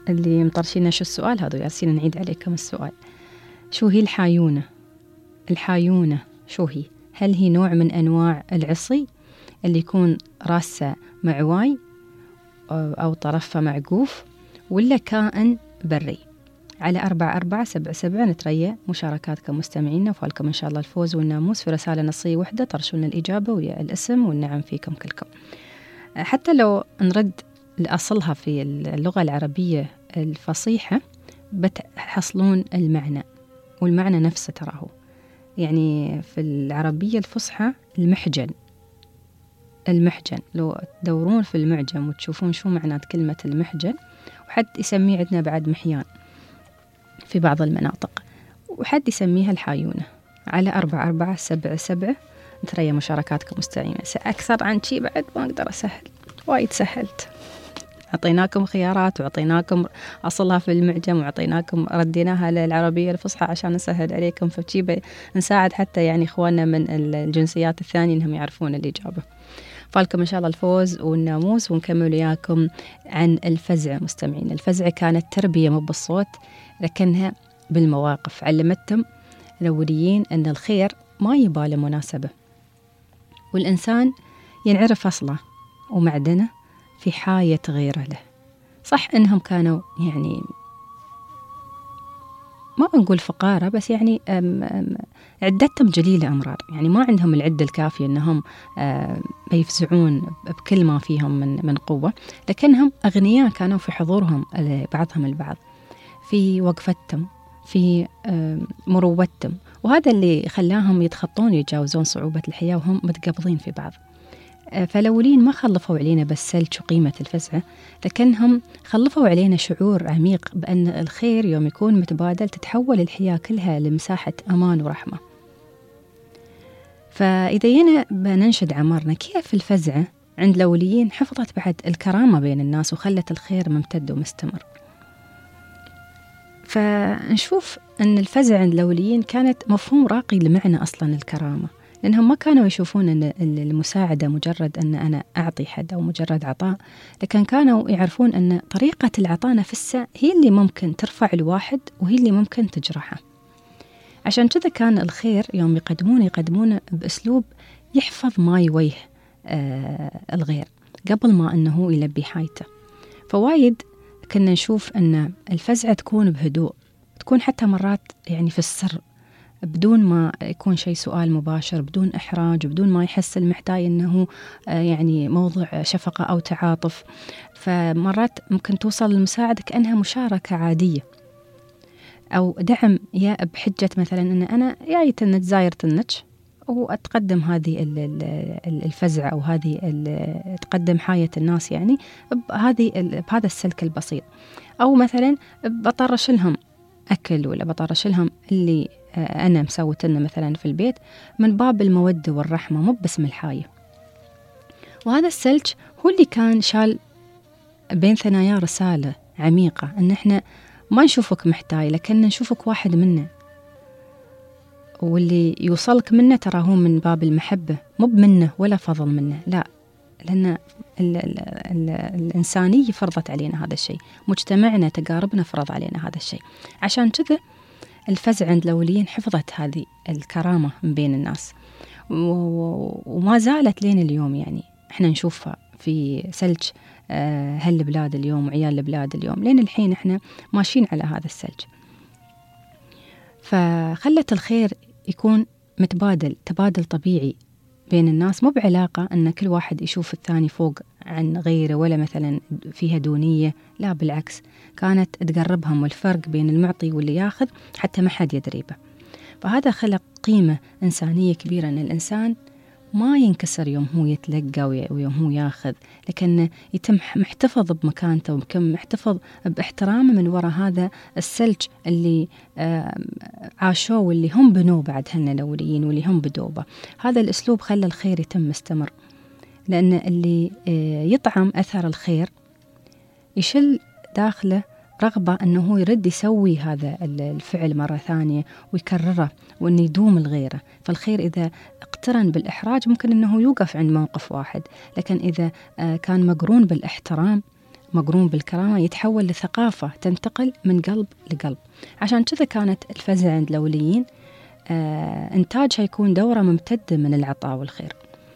اللي مطرشينا شو السؤال هذا، ياسين نعيد عليكم السؤال. شو هي الحايونة؟ الحايونة شو هي؟ هل هي نوع من أنواع العصي اللي يكون راسه معواي أو طرفه معقوف، ولا كائن بري؟ على أربعة أربعة سبعة سبعة نتريا مشاركاتكم مستمعينا، وفالكم إن شاء الله الفوز والناموس في رسالة نصية واحدة ترشوا لنا الإجابة ويا الاسم والنعم فيكم كلكم. حتى لو نرد لأصلها في اللغة العربية الفصيحة بتحصلون المعنى، والمعنى نفسه تراه. يعني في العربية الفصحى المحجن، المحجن لو تدورون في المعجم وتشوفون شو معنات كلمة المحجن، وحد يسميه عندنا بعد محيان في بعض المناطق، وحد يسميها الحايونة. على أربعة أربعة سبعة سبعة نتريا مشاركاتكم مستمعين. أكثر عن شي بعد ما أقدر أسهل، وايد سهلت. أعطيناكم خيارات وعطيناكم أصلها في المعجم وعطيناكم رديناها للعربية الفصحى عشان نسهل عليكم، فبشي نساعد حتى يعني إخواننا من الجنسيات الثانية إنهم يعرفون الإجابة. فالكم إن شاء الله الفوز والناموس، ونكمل وياكم عن الفزعة مستمعين. الفزعة كانت تربية مو بالصوت لكنها بالمواقف، علمتهم الأوليين أن الخير ما يبالي مناسبة، والإنسان ينعرف أصله ومعدنه في حاية غيره له. صح إنهم كانوا يعني ما نقول فقارة، بس يعني أم أم عدتهم جليلة أمرار، يعني ما عندهم العدة الكافية أنهم يفزعون بكل ما فيهم من من قوة، لكنهم أغنياء كانوا في حضورهم بعضهم البعض، في وقفتهم، في مروتهم، وهذا اللي خلاهم يتخطون يتجاوزون صعوبة الحياة وهم متقبضين في بعض. فالأولين ما خلفوا علينا بس سلج وقيمة الفزعة، لكنهم خلفوا علينا شعور عميق بأن الخير يوم يكون متبادل تتحول الحياة كلها لمساحة أمان ورحمة. فإذا جينا بننشد عمرنا كيف الفزعة عند الأوليين حفظت بعد الكرامة بين الناس وخلت الخير ممتد ومستمر. فنشوف أن الفزعة عند الأوليين كانت مفهوم راقي لمعنى أصلا الكرامة، لأنهم ما كانوا يشوفون أن المساعدة مجرد أن أنا أعطي حد أو مجرد عطاء، لكن كانوا يعرفون أن طريقة العطاء نفسها هي اللي ممكن ترفع الواحد وهي اللي ممكن تجرحه. عشان كذا كان الخير يوم يقدمون يقدمونه بأسلوب يحفظ ما يويه آه الغير قبل ما أنه يلبي حاجته. فوايد كنا نشوف أن الفزعة تكون بهدوء، تكون حتى مرات يعني في السر، بدون ما يكون شيء سؤال مباشر، بدون إحراج، بدون ما يحس المحتاج أنه يعني موضوع شفقة أو تعاطف. فمرات ممكن توصل المساعدة كأنها مشاركة عادية أو دعم، يا بحجة مثلا أن أنا جاية نتزاير تنك وأتقدم هذه الفزعة أو هذه تقدم حاجة الناس يعني بهذه بهذا السلك البسيط، أو مثلا بطرش لهم أكل ولا بطرش لهم اللي أنا مسويت لنا مثلا في البيت من باب المودة والرحمة مو باسم الحاية. وهذا السلج هو اللي كان شال بين ثنايا رسالة عميقة أن إحنا ما نشوفك محتاج لكن نشوفك واحد منا، واللي يوصلك منه ترى هو من باب المحبة مو منه ولا فضل منه، لا، لأن ال ال ال الإنسانية فرضت علينا هذا الشيء، مجتمعنا تجاربنا فرض علينا هذا الشيء. عشان كذا الفزع عند الأوليين حفظت هذه الكرامة من بين الناس، وما زالت لين اليوم يعني احنا نشوفها في سلج هالبلاد اليوم وعيال البلاد اليوم، لين الحين احنا ماشيين على هذا السلج. فخلت الخير يكون متبادل، تبادل طبيعي بين الناس، مو بعلاقة أن كل واحد يشوف الثاني فوق عن غيره ولا مثلا فيها دونية، لا بالعكس، كانت تقربهم، والفرق بين المعطي واللي ياخذ حتى ما حد يدري به. فهذا خلق قيمة إنسانية كبيرة، أن الإنسان ما ينكسر يوم هو يتلقى ويوم هو ياخذ، لكن يتم محتفظ بمكانته ويتم محتفظ باحترامه من وراء هذا السلج اللي عاشوه واللي هم بنوه بعد هن الأوليين واللي هم بدوبه. هذا الأسلوب خلى الخير يتم مستمر، لأن اللي يطعم أثر الخير يشل داخله رغبة أنه يرد يسوي هذا الفعل مرة ثانية ويكرره وأنه يدوم الغيرة. فالخير إذا اقترن بالإحراج ممكن أنه يوقف عند موقف واحد، لكن إذا كان مقرون بالاحترام مقرون بالكرامة يتحول لثقافة تنتقل من قلب لقلب. عشان كذا كانت الفزعة عند الأوليين آه إنتاجها يكون دورة ممتدة من العطاء والخير.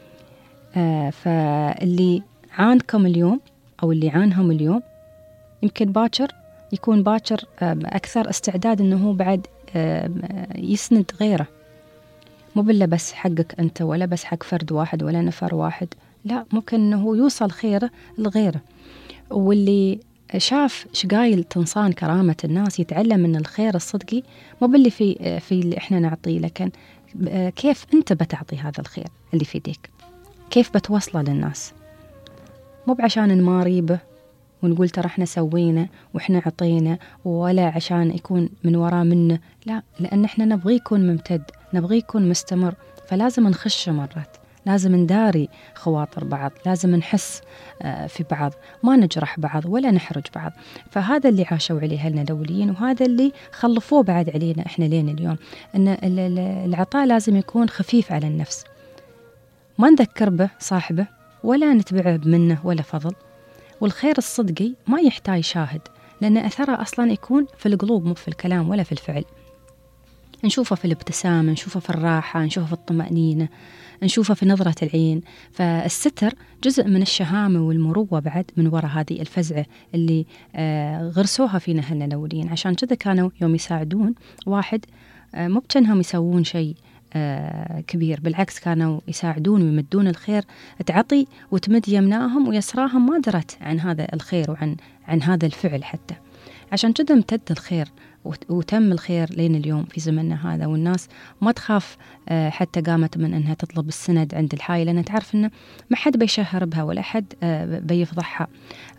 آه فاللي عانكم اليوم أو اللي عانهم اليوم يمكن باكر يكون باكر آه أكثر استعداد أنه بعد آه يسند غيره، مو بالله بس حقك أنت ولا بس حق فرد واحد ولا نفر واحد، لا، ممكن أنه يوصل خيره لغيره. واللي شاف شقايل تنصان كرامة الناس يتعلم من الخير الصدقي، مو باللي في في اللي احنا نعطيه، لكن كيف انت بتعطي هذا الخير اللي في يديك، كيف بتوصله للناس، مو بعشان نماري به ونقول ترى احنا سوينا واحنا عطينا، ولا عشان يكون من وراه منه، لا، لان احنا نبغي يكون ممتد، نبغي يكون مستمر. فلازم نخش مرات، لازم نداري خواطر بعض، لازم نحس في بعض، ما نجرح بعض ولا نحرج بعض. فهذا اللي عاشوا عليه أهلنا الأوليين، وهذا اللي خلفوه بعد علينا إحنا لين اليوم، أن العطاء لازم يكون خفيف على النفس، ما نذكر به صاحبه ولا نتبعه بمنه ولا فضل. والخير الصدقي ما يحتاج شاهد، لأن أثره أصلا يكون في القلوب مو في الكلام ولا في الفعل. نشوفه في الابتسامة، نشوفه في الراحة، نشوفه في الطمأنينة، نشوفه في نظرة العين. فالستر جزء من الشهامة والمروة بعد من وراء هذه الفزعة اللي آه غرسوها فينا أهلنا الأولين. عشان كذا كانوا يوم يساعدون واحد آه مو بكنهم يسوون شيء آه كبير، بالعكس كانوا يساعدون ويمدون الخير، تعطي وتمد يمناهم ويسراهم ما درت عن هذا الخير وعن عن هذا الفعل حتى. عشان كذا امتد الخير وتم الخير لين اليوم في زمننا هذا، والناس ما تخاف حتى قامت من أنها تطلب السند عند الحي، لأنها تعرف أنه ما حد بيشهر بها ولا حد بيفضحها.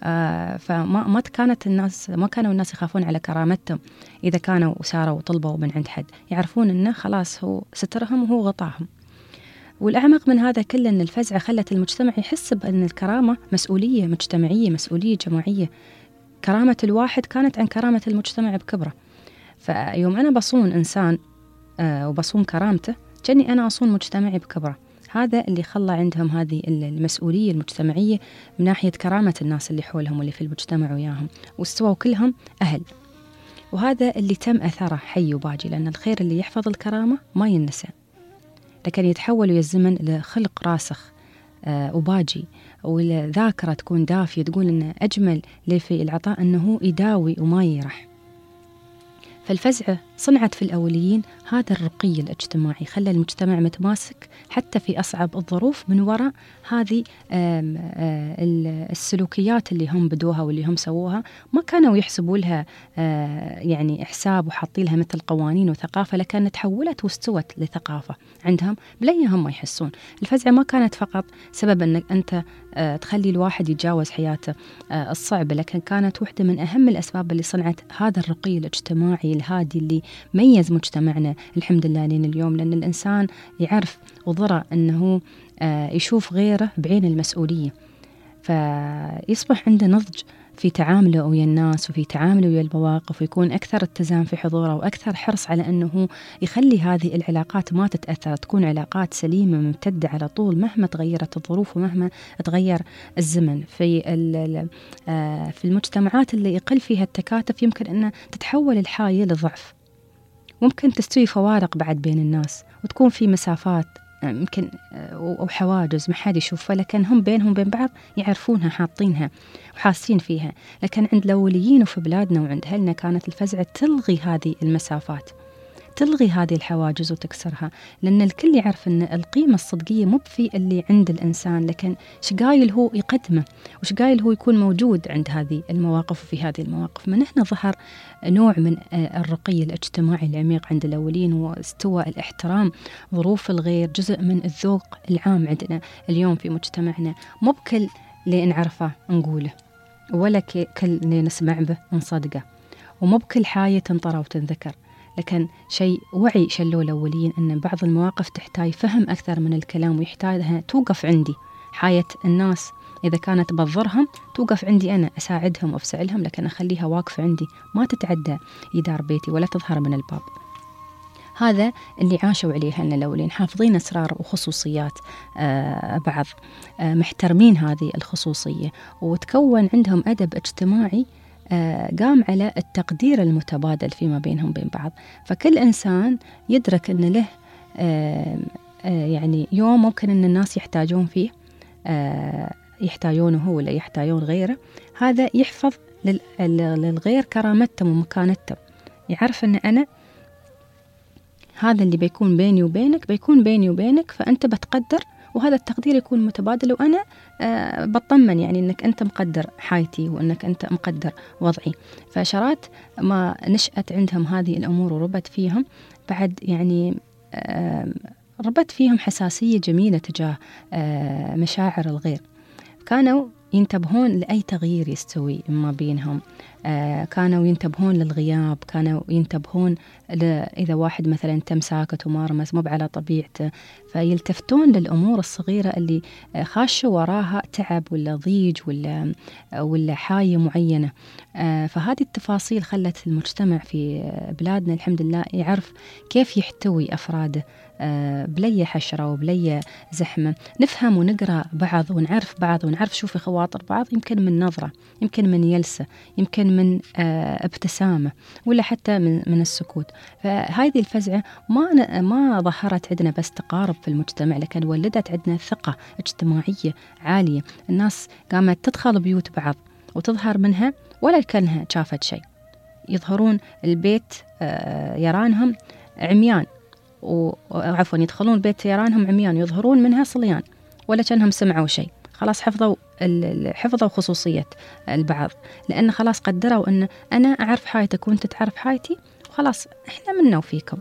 فما ما كانت الناس ما كانوا الناس يخافون على كرامتهم إذا كانوا وساروا وطلبوا من عند حد، يعرفون أنه خلاص هو سترهم وهو غطاهم. والأعمق من هذا كله أن الفزعة خلت المجتمع يحس بأن الكرامة مسؤولية مجتمعية، مسؤولية جماعية. كرامة الواحد كانت عن كرامة المجتمع بكبره. فيوم أنا بصون إنسان آه وبصون كرامته، كأني أنا أصون مجتمعي بكبره. هذا اللي خلى عندهم هذه المسؤولية المجتمعية من ناحية كرامة الناس اللي حولهم واللي في المجتمع وياهم، واستووا كلهم أهل. وهذا اللي تم أثره حي وباجي، لأن الخير اللي يحفظ الكرامة ما ينسى، لكن يتحول ويا الزمن لخلق راسخ آه وباجي، والذاكرة تكون دافية، تقول إن أجمل لي في العطاء أنه يداوي وما يرح. فالفزعة صنعت في الأوليين هذا الرقي الاجتماعي، خلى المجتمع متماسك حتى في أصعب الظروف من وراء هذه السلوكيات اللي هم بدوها واللي هم سووها. ما كانوا يحسبوا لها يعني حساب وحاطين لها مثل قوانين وثقافة، لكن تحولت واستوت لثقافة عندهم بلا هم ما يحسون. الفزعة ما كانت فقط سبب أنك أنت تخلي الواحد يتجاوز حياته الصعبة، لكن كانت واحدة من أهم الأسباب اللي صنعت هذا الرقي الاجتماعي الهادي اللي ميز مجتمعنا الحمد لله لين اليوم. لأن الإنسان يعرف وضرع أنه يشوف غيره بعين المسؤولية، فيصبح عنده نضج في تعامله ويا الناس وفي تعامله ويا المواقف، ويكون أكثر اتزان في حضوره وأكثر حرص على أنه يخلي هذه العلاقات ما تتأثر، تكون علاقات سليمة ممتدة على طول مهما تغيرت الظروف ومهما تغير الزمن. في في المجتمعات اللي يقل فيها التكاتف يمكن أن تتحول الحاية لضعف، ممكن تستوي فوارق بعد بين الناس وتكون في مسافات يمكن أو حواجز ما حد يشوفها، لكن هم بينهم بين بعض يعرفونها، حاطينها وحاسين فيها. لكن عند الأوليين وفي بلادنا وعند أهلنا كانت الفزعة تلغي هذه المسافات، تلغي هذه الحواجز وتكسرها، لأن الكل يعرف أن القيمة الصدقية مو في اللي عند الإنسان، لكن شقايل هو يقدمه وشقايل هو يكون موجود عند هذه المواقف وفي هذه المواقف. من هنا ظهر نوع من الرقي الاجتماعي العميق عند الأولين، واستوى الاحترام ظروف الغير جزء من الذوق العام عندنا اليوم في مجتمعنا. مو بكل اللي نعرفه نقوله، ولا كل اللي نسمع به نصدقه، ومو بكل حاجة تنطر وتنذكر، لكن شيء وعي شلوا الأولين أن بعض المواقف تحتاج فهم أكثر من الكلام، ويحتاجها توقف عندي حياة الناس إذا كانت بضرهم، توقف عندي أنا أساعدهم وأفسع لهم، لكن أخليها واقفة عندي ما تتعدى يدار بيتي ولا تظهر من الباب. هذا اللي عاشوا عليه أهلنا الأولين، حافظين أسرار وخصوصيات بعض، محترمين هذه الخصوصية، وتكون عندهم أدب اجتماعي قام على التقدير المتبادل فيما بينهم بين بعض. فكل إنسان يدرك أن له يعني يوم ممكن أن الناس يحتاجون فيه، يحتاجونه ولا يحتاجون غيره، هذا يحفظ للغير كرامتهم ومكانتهم، يعرف أن أنا هذا اللي بيكون بيني وبينك بيكون بيني وبينك، فأنت بتقدر، وهذا التقدير يكون متبادل، وأنا آه بطمن يعني أنك أنت مقدر حياتي وأنك أنت مقدر وضعي. فشرات ما نشأت عندهم هذه الأمور وربت فيهم بعد يعني آه ربت فيهم حساسية جميلة تجاه آه مشاعر الغير، كانوا ينتبهون لأي تغيير يستوي ما بينهم، آه كانوا ينتبهون للغياب، كانوا ينتبهون إذا واحد مثلا تم ساكت ومارمس مو على طبيعته، فيلتفتون للأمور الصغيرة اللي خاشوا وراها تعب ولا ضيج ولا ولا حاجة معينة. آه فهذه التفاصيل خلت المجتمع في بلادنا الحمد لله يعرف كيف يحتوي أفراده آه بلي حشرة وبلي زحمة، نفهم ونقرأ بعض ونعرف بعض ونعرف شو في خواطر بعض، يمكن من نظرة، يمكن من يلسة، يمكن من آه ابتسامة، ولا حتى من, من السكوت. فهذه الفزعة ما ما ظهرت عندنا بس تقارب في المجتمع، لكن ولدت عندنا ثقة اجتماعية عالية، الناس قامت تدخل بيوت بعض وتظهر منها ولا كأنها شافت شيء، يظهرون البيت آه يرانهم عميان، وعفوا يدخلون بيت يرانهم عميان يظهرون منها صليان ولا كأنهم سمعوا شيء، خلاص حفظوا حفظوا خصوصية البعض، لأن خلاص قدروا أن أنا أعرف حياتك وأنت تعرف حياتي، وخلاص إحنا منا وفيكم.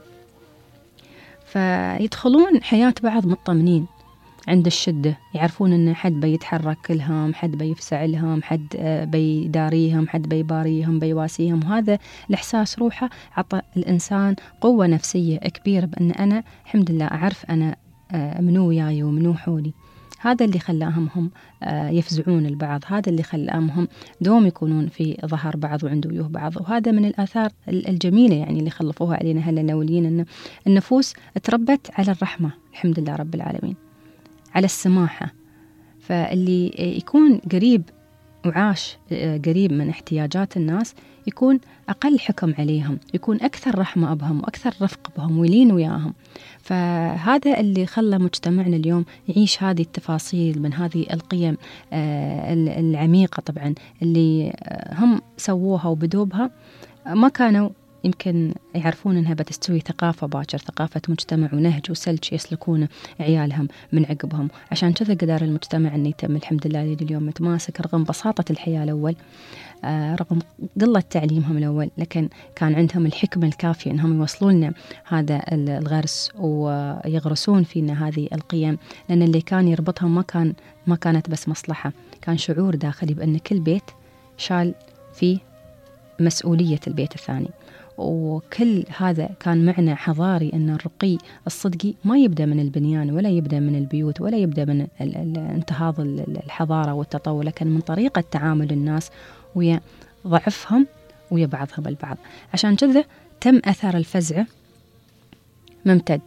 فيدخلون حياة بعض مطمنين، عند الشدة يعرفون أن حد بيتحرك لهم، حد بيفسع لهم، حد بيداريهم، حد بيباريهم، بيواسيهم. وهذا الإحساس روحه عطى الإنسان قوة نفسية كبيرة، بأن أنا الحمد لله أعرف أنا منو وياي ومنو حولي. هذا اللي خلاهم هم يفزعون البعض، هذا اللي خلاهم هم دوم يكونون في ظهر بعض وعنده ويوه بعض. وهذا من الآثار الجميلة يعني اللي خلفوها علينا هلا الأولين، أن النفوس تربت على الرحمة الحمد لله رب العالمين، على السماحة. فاللي يكون قريب وعاش قريب من احتياجات الناس يكون أقل حكم عليهم، يكون أكثر رحمة بهم وأكثر رفق بهم ويلين وياهم. فهذا اللي خلى مجتمعنا اليوم يعيش هذه التفاصيل من هذه القيم العميقة طبعا اللي هم سووها وبدوبها، ما كانوا يمكن يعرفون أنها بتستوي ثقافة باكر، ثقافة مجتمع ونهج وسلج يسلكون عيالهم من عقبهم. عشان كذا قدر المجتمع أن يتم الحمد لله اليوم متماسك رغم بساطة الحياة الأول، آه رغم قلة تعليمهم الأول، لكن كان عندهم الحكمة الكافية أنهم يوصلون لنا هذا الغرس ويغرسون فينا هذه القيم، لأن اللي كان يربطهم ما كان ما كانت بس مصلحة، كان شعور داخلي بأن كل بيت شال فيه مسؤولية البيت الثاني. وكل هذا كان معنى حضاري، أن الرقي الصدقي ما يبدأ من البنيان ولا يبدأ من البيوت ولا يبدأ من انتهاض الحضارة والتطور، لكن من طريقة تعامل الناس ويا ضعفهم ويا بعضهم البعض. عشان كذا تم أثر الفزعة ممتد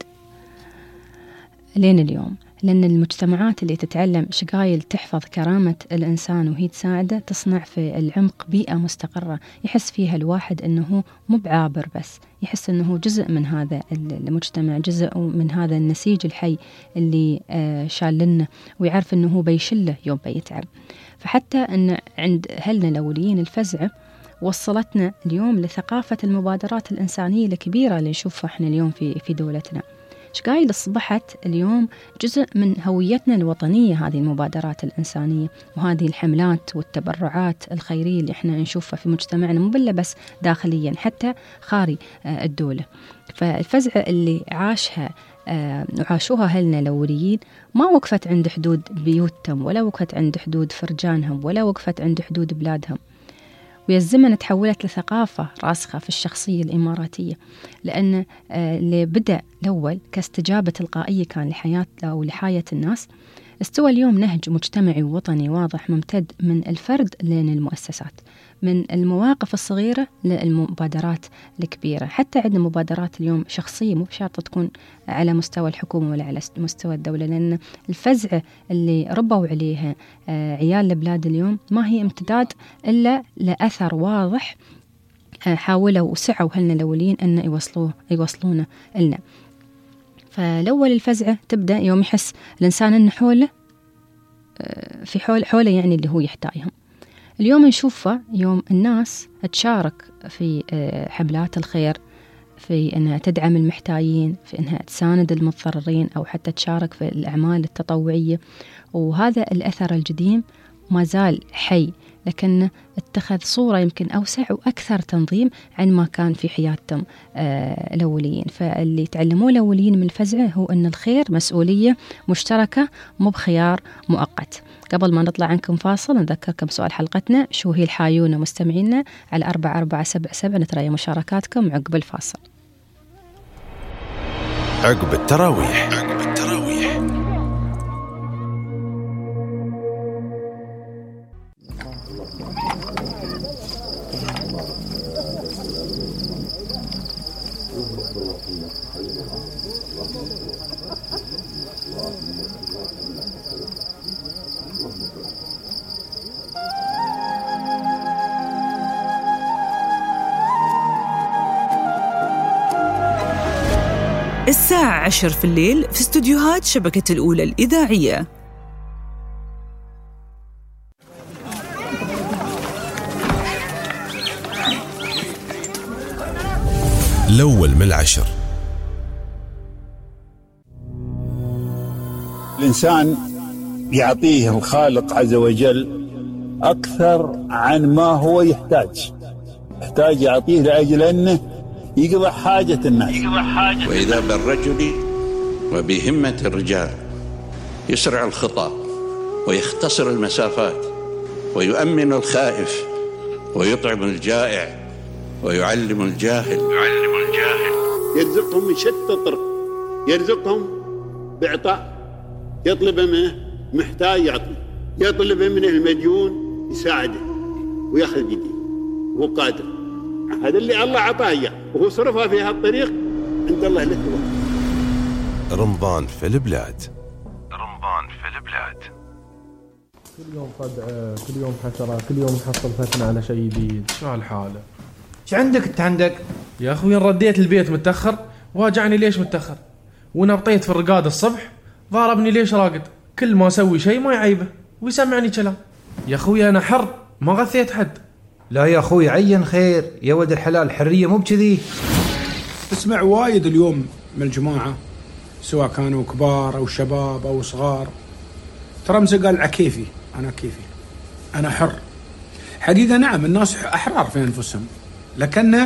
لين اليوم، لأن المجتمعات اللي تتعلم شقايل تحفظ كرامة الإنسان وهي تساعده تصنع في العمق بيئة مستقرة يحس فيها الواحد أنه مو بعابر، بس يحس أنه جزء من هذا المجتمع، جزء من هذا النسيج الحي اللي شال لنا، ويعرف أنه بيشله يوم بيتعب. فحتى أن عند أهلنا الأوليين الفزعة وصلتنا اليوم لثقافة المبادرات الإنسانية الكبيرة اللي نشوفها إحنا اليوم في في دولتنا. شقايل أصبحت اليوم جزء من هويتنا الوطنية، هذه المبادرات الإنسانية وهذه الحملات والتبرعات الخيرية اللي احنا نشوفها في مجتمعنا، مو بلا بس داخليا حتى خارج الدولة. فالفزعة اللي عاشها وعاشوها أهلنا الأوليين ما وقفت عند حدود بيوتهم، ولا وقفت عند حدود فرجانهم، ولا وقفت عند حدود بلادهم، ويا الزمن تحولت لثقافة راسخة في الشخصية الإماراتية، لأن اللي بدأ الأول كاستجابة تلقائية كان لحياة أو لحياة الناس، استوى اليوم نهج مجتمعي ووطني واضح ممتد من الفرد لين المؤسسات، من المواقف الصغيرة للمبادرات الكبيرة. حتى عندنا مبادرات اليوم شخصية مو بشرط تكون على مستوى الحكومة ولا على مستوى الدولة، لأن الفزعة اللي ربوا عليها عيال البلاد اليوم ما هي امتداد إلا لأثر واضح حاولوا وسعوا هلنا الأولين أن يوصلوه يوصلونه لنا. فالأول الفزعة تبدأ يوم يحس الإنسان أنه حوله في حول حوله يعني اللي هو يحتاجهم. اليوم نشوفه يوم الناس تشارك في حملات الخير، في أنها تدعم المحتاجين، في أنها تساند المضطرين، أو حتى تشارك في الأعمال التطوعية. وهذا الأثر القديم ما زال حي، لكن اتخذ صورة يمكن أوسع وأكثر تنظيم عن ما كان في حياتهم آه الأوليين. فاللي تعلموه الأوليين من الفزعة هو أن الخير مسؤولية مشتركة مو بخيار مؤقت. قبل ما نطلع عنكم فاصل نذكركم سؤال حلقتنا، شو هي الحايونة مستمعينا على أربعة أربعة سبعة سبعة، نترى مشاركاتكم عقب الفاصل. عقب التراويح. عقب التراويح. الساعة عشر في الليل في استوديوهات شبكة الأولى الإذاعية. الأول من العشر. الإنسان يعطيه الخالق عز وجل أكثر عن ما هو يحتاج يحتاج يعطيه لأجل أنه يقضى حاجة الناس. وإذا بالرجل وبهمة الرجال يسرع الخطى ويختصر المسافات ويؤمن الخائف ويطعم الجائع ويعلم الجاهل يعلم الجاهل يرزقهم من شتى الطرق، يرزقهم بإعطاء، يطلب منه محتاج يعطي، يطلب منه المديون يساعده ويأخذ بيده، هو قادر. هذا اللي الله عطاه إياه وهو صرفها في هالطريق عند الله لك. رمضان في البلاد. رمضان في البلاد. كل يوم صدعة، كل يوم حشرة، كل يوم نحصل فتنة على شيء جديد. شو هالحالة؟ ايش عندك انت عندك؟ يا اخوي رديت البيت متأخر، واجعني ليش متأخر؟ ونبطيت في الرقاد الصبح، ضاربني ليش راقد؟ كل ما اسوي شيء ما يعيبه ويسمعني كلام. يا اخوي انا حر، ما غثيت حد. لا يا اخوي عين خير يا ولد الحلال، حرية مو بكذي. اسمع وايد اليوم من الجماعة سواء كانوا كبار او شباب او صغار، ترمزة قال عكيفي، انا كيفي، انا حر. حقيقة نعم الناس احرار في انفسهم، لكن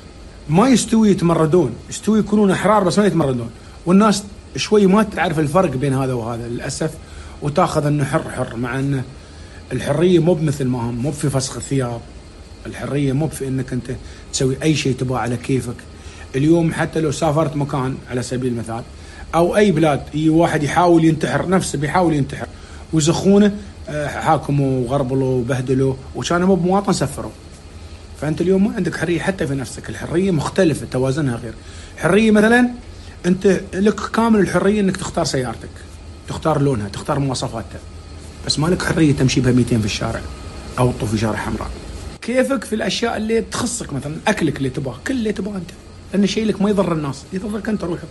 ما يستوي يتمردون، يستوي يكونون احرار بس ما يتمردون. والناس شوي ما تعرف الفرق بين هذا وهذا للاسف، وتاخذ انه حر حر، مع انه الحرية مو بمثل ما هم، مو في فسخ الثياب. الحرية مو في انك انت تسوي اي شيء تبغى على كيفك. اليوم حتى لو سافرت مكان على سبيل المثال او اي بلاد، يجي واحد يحاول ينتحر نفسه، بيحاول ينتحر ويزخونه، حاكموا وغربلوا وبهدلوا، وكانوا مو بمواطن سفروا. فانت اليوم ما عندك حرية حتى في نفسك. الحرية مختلفة، توازنها غير. حرية مثلا انت لك كامل الحرية انك تختار سيارتك، تختار لونها، تختار مواصفاتها، بس ما لك حرية تمشي بها مئتين في الشارع او تطوف في شارع حمراء. كيفك في الاشياء اللي تخصك، مثلا اكلك اللي تبغاه، كل اللي تبغاه انت، لان شيء لك ما يضر الناس، يضرك انت روحك.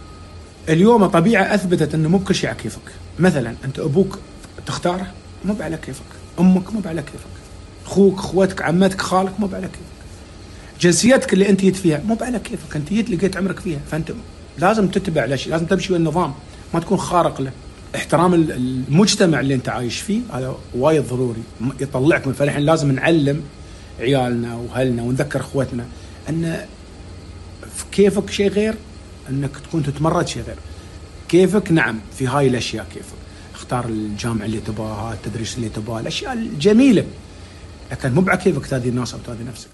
اليوم طبيعة اثبتت انه مو بكل شيء على كيفك. مثلا انت ابوك تختاره مو على كيفك، امك مو على كيفك، اخوك، اخوتك، عمتك، خالك مو على كيفك، جنسيتك اللي انت جيت فيها مو على كيفك، انت جيت لقيت عمرك فيها. فانت لازم تتبع لشيء، لازم تمشي بالنظام، ما تكون خارق له. احترام المجتمع اللي انت عايش فيه هذا وايد ضروري، يطلعك من. فالحين لازم نعلم عيالنا واهلنا ونذكر اخوتنا ان في كيفك شيء غير، انك تكون تتمرد شيء غير. كيفك نعم في هاي الاشياء، كيفك اختار الجامعة اللي تبغاها، التدريس اللي تبغاه، الاشياء الجميلة، لكن مو على كيفك تاذي الناس او تاذي نفسك.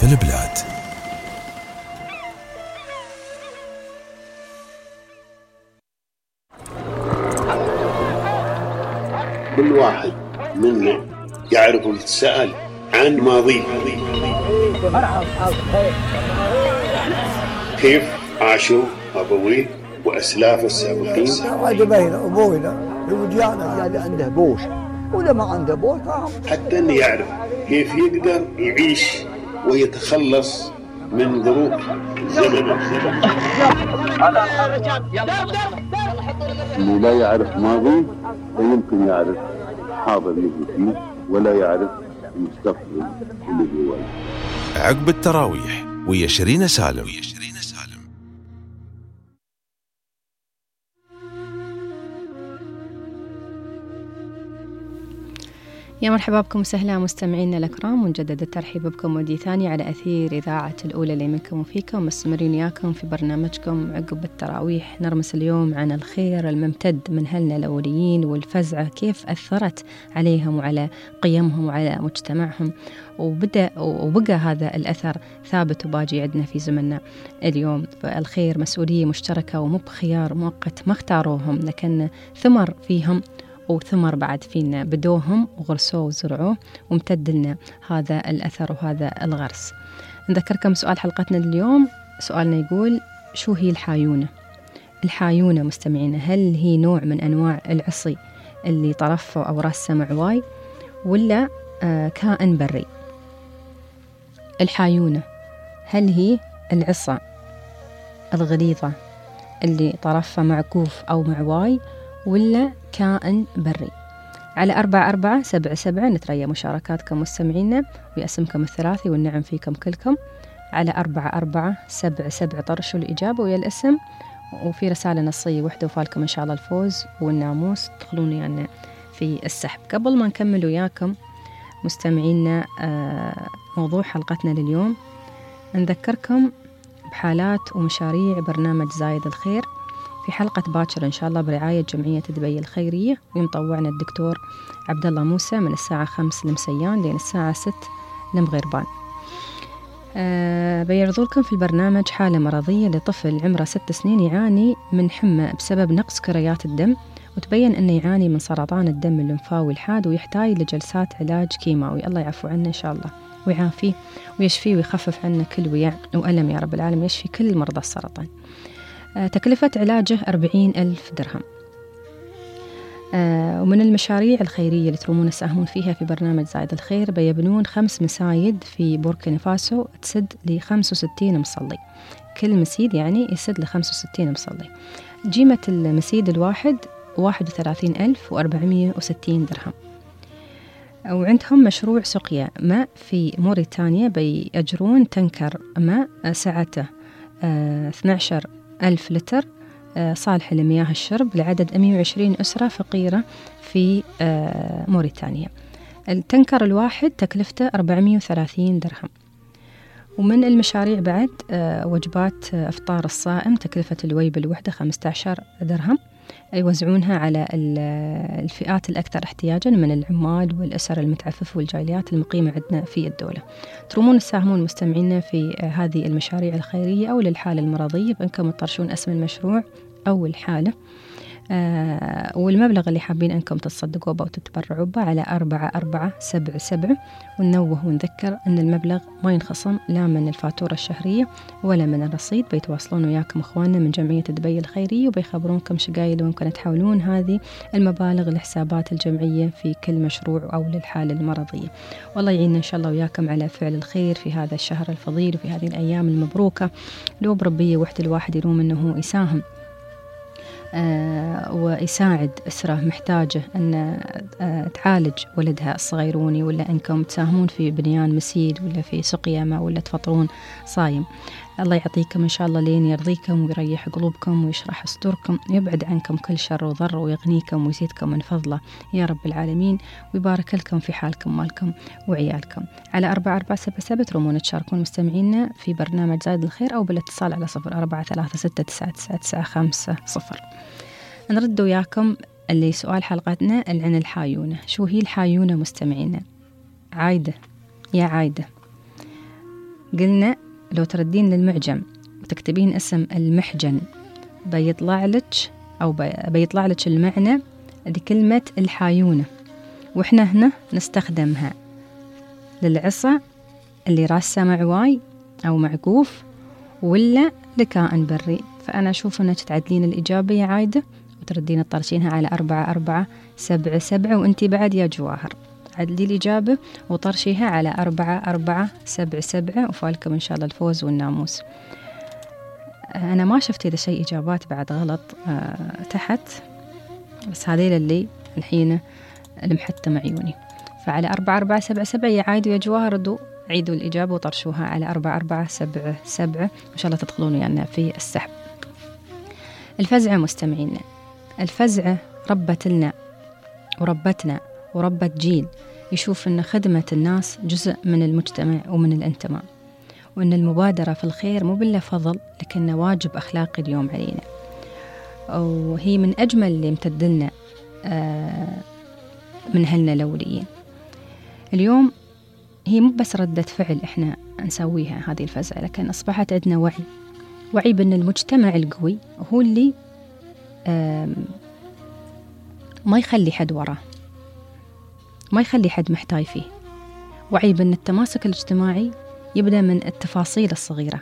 في البلاد. كل واحد منا يعرف ويتساءل عن ماضيه، كيف عاشوا أبويه وأسلافه السابقين. هذا بين أبوينا وجانا هذا عنده بوش ولا ما عنده بوش، حتى أن يعرف كيف يقدر يعيش ويتخلص من ظروف زمن. اللي لا يعرف ماضي لا يمكن يعرف حاضر اللي فيه، ولا يعرف المستقبل اللي هو. عقب التراويح ويا شيرين سالم. يا مرحبا بكم وسهلا مستمعينا الأكرام، ونجدد الترحيب بكم ودي ثاني على أثير إذاعة الأولى اللي منكم وفيكم، مستمرين وياكم في برنامجكم عقب التراويح. نرمس اليوم عن الخير الممتد من أهلنا الأوليين والفزعة، كيف أثرت عليهم وعلى قيمهم وعلى مجتمعهم، وبدأ وبقى هذا الأثر ثابت وباجي عندنا في زمننا اليوم. فالخير مسؤولية مشتركة ومو بخيار مؤقت ما اختاروهم، لكن ثمر فيهم وثمر بعد فينا، بدوهم وغرسوه وزرعوه وامتد لنا هذا الأثر وهذا الغرس. نذكركم سؤال حلقتنا اليوم، سؤالنا يقول: شو هي الحايونة؟ الحايونة مستمعينا، هل هي نوع من أنواع العصي اللي طرفه أو راسه معواي، ولا آه كائن بري؟ الحايونة هل هي العصا الغليظة اللي طرفها معقوف أو معواي، ولا كائن بري؟ على أربعة أربعة سبعة سبعة نتريا مشاركاتكم مستمعينا وياسمكم الثلاثي والنعم فيكم كلكم. على أربعة أربعة سبعة سبعة طرشوا الإجابة ويا الاسم، وفي رسالة نصية وحدة وفالكم إن شاء الله الفوز والناموس تدخلون يعني في السحب. قبل ما نكمل وياكم مستمعينا موضوع حلقتنا لليوم، نذكركم بحالات ومشاريع برنامج زايد الخير في حلقة باكر إن شاء الله برعاية جمعية دبي الخيرية، ويمطوعنا الدكتور عبد الله موسى من الساعة خمس لمسيان لين الساعة ست لمغيربان. أه بيعرضوا لكم في البرنامج حالة مرضية لطفل عمره ست سنين يعاني من حمى بسبب نقص كريات الدم، وتبين أنه يعاني من سرطان الدم الليمفاوي الحاد ويحتاج لجلسات علاج كيماوي. الله يعفو عنه إن شاء الله ويعافيه ويشفيه ويخفف عنه كل ويع وألم يا رب العالمين، يشفي كل مرضى السرطان. تكلفة علاجه أربعين ألف درهم. ومن المشاريع الخيرية اللي ترومون تساهمون فيها في برنامج زايد الخير، بيبنون خمس مسايد في بوركينا فاسو تسد ل خمسة وستين مصلي، كل مسيد يعني يسد ل خمسة وستين مصلي. قيمة المسيد الواحد واحد وثلاثين ألف وأربعمية وستين درهم. وعندهم مشروع سقيا ماء في موريتانيا، بيأجرون تنكر ماء سعته اثني عشر ألف لتر صالح لمياه الشرب لعدد مئة وعشرين أسرة فقيرة في موريتانيا. التنكر الواحد تكلفته أربعمية وثلاثين درهم. ومن المشاريع بعد وجبات إفطار الصائم، تكلفة الوجبة الوحدة خمسة عشر درهم، يوزعونها على الفئات الأكثر احتياجا من العمال والأسر المتعفف والجاليات المقيمة عندنا في الدولة. ترومون تساهمون مستمعينا في هذه المشاريع الخيرية أو للحالة المرضية بأنكم تطرشون اسم المشروع أو الحالة، آه والمبلغ اللي حابين أنكم تتصدقوا به وتتبرعوا به على أربعة أربعة سبعة سبعة. وننوه ونذكر أن المبلغ ما ينخصم لا من الفاتورة الشهرية ولا من الرصيد. بيتواصلون وياكم أخواننا من جمعية دبي الخيرية وبيخبرونكم شقايل وممكن تحولون هذه المبالغ لحسابات الجمعية في كل مشروع أو للحالة المرضية. والله يعيننا إن شاء الله وياكم على فعل الخير في هذا الشهر الفضيل وفي هذه الأيام المبروكة. لو بربية وحد الواحد يروم أنه يساهم آه ويساعد أسرة محتاجة أن آه تعالج ولدها الصغيروني، ولا أنكم تساهمون في بنيان مسيد ولا في سقيا ماء ولا تفطرون صايم. الله يعطيكم إن شاء الله لين يرضيكم ويريح قلوبكم ويشرح صدوركم، يبعد عنكم كل شر وضر ويغنيكم ويزيدكم من فضله يا رب العالمين، ويبارك لكم في حالكم مالكم وعيالكم. على أربعة أربعة سبعة سبعة ترومون تشاركون مستمعينا في برنامج زايد الخير أو بالاتصال على صفر أربعة ثلاثة ستة تسعة تسعة تسعة خمسة صفر. نرد وياكم اللي سؤال حلقتنا عن الحايونة. شو هي الحايونة مستمعينا؟ عايدة يا عايدة، قلنا لو تردين للمعجم وتكتبين اسم المحجن بيطلع لك أو بيطلع لك المعنى لكلمة الحايونة، وإحنا هنا نستخدمها للعصا اللي راسه معواي أو معقوف ولا لكائن بري. فأنا أشوف أنك تعدلين الإجابة يا عايدة وتردين تطرشينها على أربعة أربعة سبعة سبعة، وأنتي بعد يا جواهر عدلي الإجابة وطرشيها على أربعة أربعة سبعة سبعة، وفالكم إن شاء الله الفوز والناموس. أنا ما شفت إذا شيء إجابات بعد غلط أه تحت، بس هذيل اللي الحين المحتم عيوني. فعلى أربعة أربعة سبعة سبعة يا عايد ويا جواهر ردوا عيدوا الإجابة وطرشوها على أربعة أربعة سبعة سبعة، إن شاء الله تدخلون يعني في السحب. الفزعة مستمعينا، الفزعة ربت لنا وربتنا وربت جيل يشوف أن خدمة الناس جزء من المجتمع ومن الانتماء، وأن المبادرة في الخير مو بالله فضل لكنه واجب أخلاقي اليوم علينا، وهي من أجمل اللي امتدلنا من أهلنا الأوليين. اليوم هي مو بس ردة فعل إحنا نسويها هذه الفزعة، لكن أصبحت عندنا وعي وعي بأن المجتمع القوي هو اللي ما يخلي حد وراه، ما يخلي حد محتاج فيه. وعي بأن التماسك الاجتماعي يبدأ من التفاصيل الصغيرة.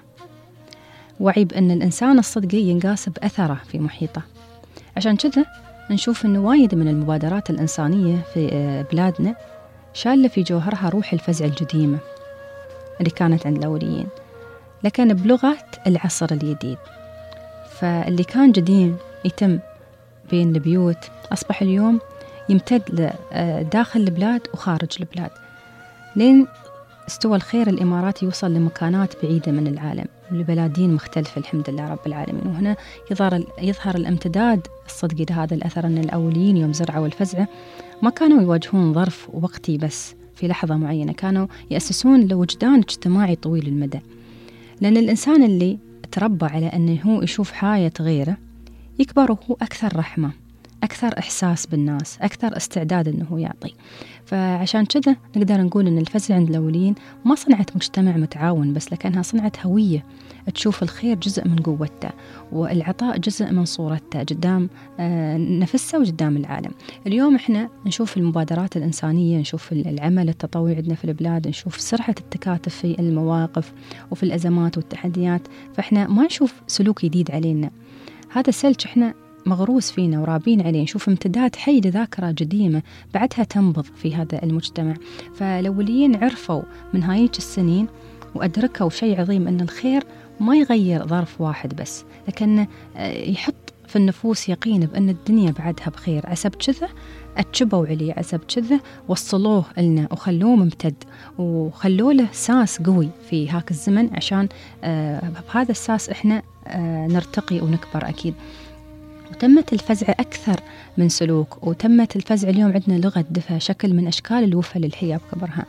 وعي بأن الإنسان الصدقي ينقاس بأثره في محيطه. عشان كذا نشوف أنه وايد من المبادرات الإنسانية في بلادنا شالة في جوهرها روح الفزع القديمة اللي كانت عند الأوليين، لكن بلغة العصر الجديد. فاللي كان قديم يتم بين البيوت أصبح اليوم يمتد داخل البلاد وخارج البلاد، لين استوى الخير الإماراتي يوصل لمكانات بعيدة من العالم لبلادين مختلفة الحمد لله رب العالمين. وهنا يظهر يظهر الامتداد الصدقي لهذا الأثر، أن الأوليين يوم زرعوا الفزعة ما كانوا يواجهون ظرف وقتي بس في لحظة معينة، كانوا يأسسون لوجدان اجتماعي طويل المدى. لأن الإنسان اللي تربى على أنه هو يشوف حياة غيره يكبر وهو أكثر رحمة، أكثر إحساس بالناس، أكثر استعداد أنه يعطي. فعشان كذا نقدر نقول أن الفزع عند الأولين ما صنعت مجتمع متعاون بس، لكنها صنعت هوية تشوف الخير جزء من قوته والعطاء جزء من صورته قدام نفسه وقدام العالم. اليوم إحنا نشوف المبادرات الإنسانية، نشوف العمل التطوعي عندنا في البلاد، نشوف سرعة التكاتف في المواقف وفي الأزمات والتحديات، فإحنا ما نشوف سلوك جديد علينا، هذا سلك إحنا مغروس فينا ورابين عليه. نشوف امتداد حي لذاكرة قديمة بعدها تنبض في هذا المجتمع. فالأوليين عرفوا من هايك السنين وأدركوا شيء عظيم، أن الخير ما يغير ظرف واحد بس، لكن يحط في النفوس يقين بأن الدنيا بعدها بخير. عسب كذا أتشبوا عليه، عسب كذا وصلوه لنا وخلوه ممتد وخلوه له ساس قوي في هاك الزمن، عشان بهذا الساس إحنا نرتقي ونكبر أكيد. وتمت الفزع أكثر من سلوك، وتمت الفزع اليوم عندنا لغة دفى، شكل من أشكال الوفى للحياة بكبرها.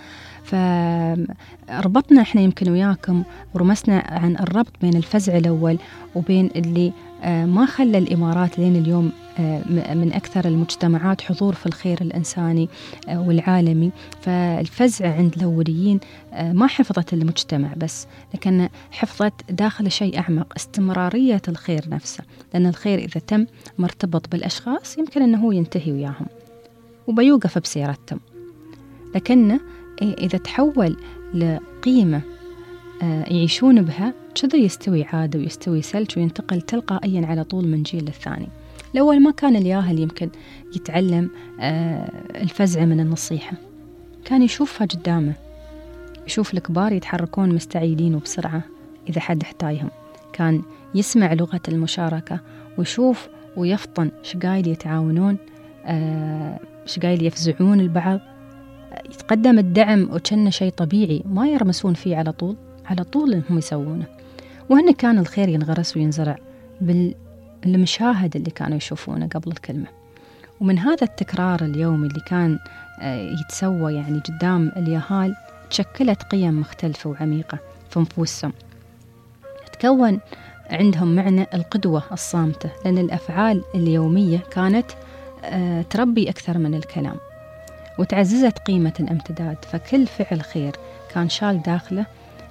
فربطنا إحنا يمكن وياكم ورمسنا عن الربط بين الفزع الأول وبين اللي ما خلى الإمارات لين اليوم من أكثر المجتمعات حضور في الخير الإنساني والعالمي. فالفزع عند الأوليين ما حفظت المجتمع بس، لكن حفظت داخل شيء أعمق، استمرارية الخير نفسه. لأن الخير إذا تم مرتبط بالأشخاص يمكن أنه ينتهي وياهم وبيوقف بسيرتهم، لكن إذا تحول لقيمة يعيشون بها كذا يستوي عادة ويستوي سلج وينتقل تلقائيا على طول من جيل للثاني. الأول ما كان الياهل يمكن يتعلم الفزع من النصيحة، كان يشوفها قدامه، يشوف الكبار يتحركون مستعيدين وبسرعة إذا حد احتاجهم، كان يسمع لغة المشاركة ويشوف ويفطن شقايل يتعاونون، شقايل يفزعون البعض، يتقدم الدعم وكأنه شيء طبيعي ما يرمسون فيه على طول على طول هم يسوونه. وهنا كان الخير ينغرس وينزرع بالمشاهد اللي كانوا يشوفونه قبل الكلمة. ومن هذا التكرار اليومي اللي كان يتسوى يعني قدام اليهال تشكلت قيم مختلفة وعميقة في نفوسهم، تكون عندهم معنى القدوة الصامتة، لأن الأفعال اليومية كانت تربي أكثر من الكلام، وتعززت قيمة الامتداد. فكل فعل خير كان شال داخله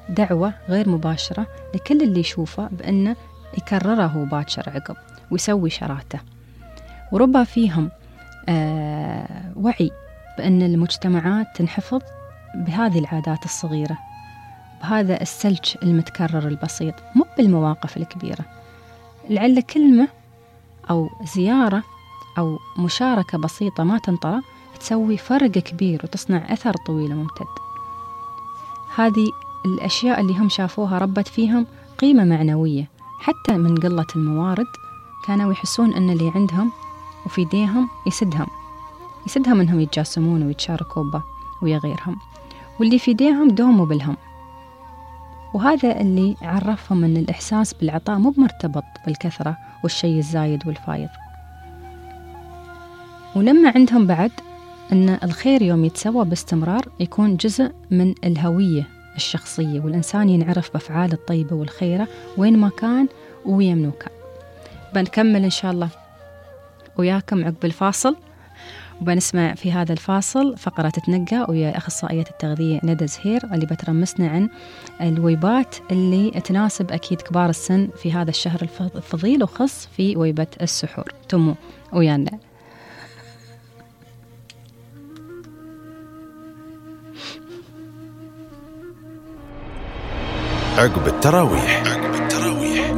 دعوة غير مباشرة لكل اللي يشوفه بأنه يكرره باكر عقب ويسوي شراته. وربى فيهم آه وعي بأن المجتمعات تنحفظ بهذه العادات الصغيرة، بهذا السلج المتكرر البسيط، مو بالمواقف الكبيرة. لعل كلمة أو زيارة أو مشاركة بسيطة ما تنطرى تسوي فرق كبير وتصنع أثر طويل وممتد. هذه الأشياء اللي هم شافوها ربت فيهم قيمة معنوية، حتى من قلة الموارد كانوا يحسون أن اللي عندهم وفي يديهم يسدهم يسدهم أنهم يتجاسمون ويتشاركوا به ويا غيرهم، واللي في يديهم دوموا بالهم. وهذا اللي عرفهم أن الإحساس بالعطاء مو مرتبط بالكثرة والشيء الزايد والفايض. ولما عندهم بعد أن الخير يوم يتسوى باستمرار يكون جزء من الهوية الشخصية، والإنسان ينعرف بأفعال الطيبة والخيرة وين ما كان ويمنو كان. بنكمل إن شاء الله وياكم عقب الفاصل، وبنسمع في هذا الفاصل فقرة تنقى ويا أخصائية التغذية ندى زهير اللي بترمسنا عن الويبات اللي تناسب أكيد كبار السن في هذا الشهر الفضيل، وخص في ويبة السحور. تمو ويانا. عقب التراويح. عقب التراويح.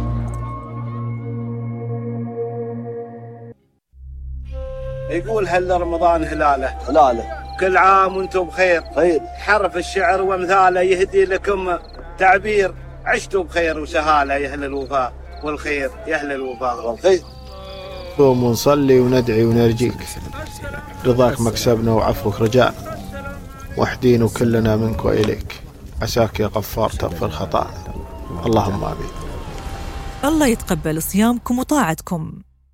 يقول هل رمضان هلاله هلاله كل عام وانتم بخير. خير حرف الشعر وامثاله يهدي لكم تعبير عشتوا بخير وسهاله يا اهل الوفاء والخير يا اهل الوفاء والخير. قوم ونصلي وندعي ونرجيك، رضاك مكسبنا وعفوك رجاء، وحدين كلنا منك وإليك، عساك يا غفار تغفر خطانا، اللهم آمين. الله يتقبل صيامكم وطاعتكم.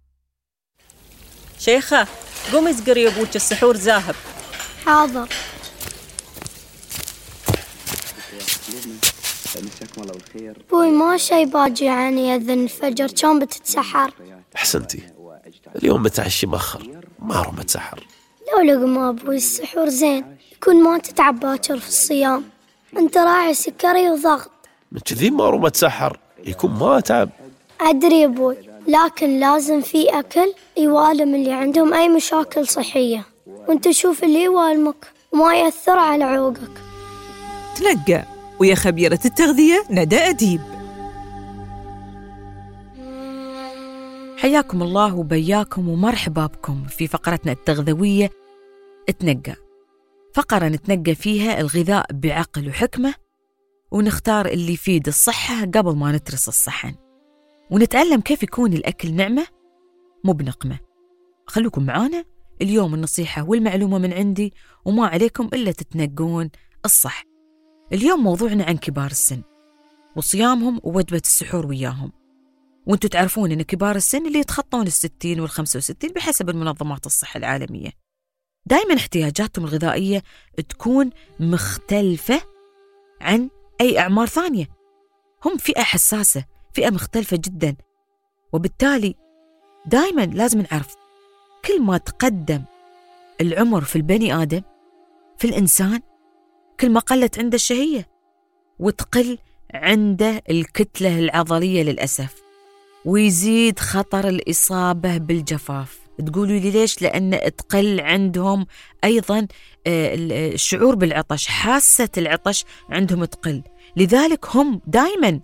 شيخة قومي اسقري يا ابوك السحور ذاهب. حاضر. بوي ما شي باجي عني يأذن الفجر، كان بتتسحر. أحسنتي، اليوم متعشي مأخر ما روح متسحر. لو لقما بوي السحور زين، يكون ما تتعب باكر في الصيام، انت راعي سكري وضغط. من كذي ما روح متسحر يكون ما تعب. أدري يا بوي، لكن لازم في أكل يوالم اللي عندهم أي مشاكل صحية، وانت شوف اللي يوالمك وما يأثر على عروقك. تنقى ويا خبيرة التغذية ندى أديب. حياكم الله وبياكم ومرحبا بكم في فقرتنا التغذوية تنقى، فقرة نتنقى فيها الغذاء بعقل وحكمة، ونختار اللي يفيد الصحة قبل ما نترس الصحن، ونتعلم كيف يكون الأكل نعمة مو بنقمة. خلوكم معانا اليوم، النصيحة والمعلومة من عندي، وما عليكم إلا تتنقون الصح. اليوم موضوعنا عن كبار السن وصيامهم ووجبة السحور وياهم. وانتوا تعرفون إن كبار السن اللي يتخطون الستين والخمسة وستين بحسب المنظمات الصحة العالمية دائما احتياجاتهم الغذائية تكون مختلفة عن أي أعمار ثانية. هم فئة حساسة، فئة مختلفة جدا، وبالتالي دائما لازم نعرف كل ما تقدم العمر في البني آدم في الإنسان كل ما قلت عنده الشهية وتقل عنده الكتلة العضلية للأسف، ويزيد خطر الإصابة بالجفاف. تقولوا لي ليش؟ لأن تقل عندهم أيضا الشعور بالعطش، حاسة العطش عندهم تقل، لذلك هم دائما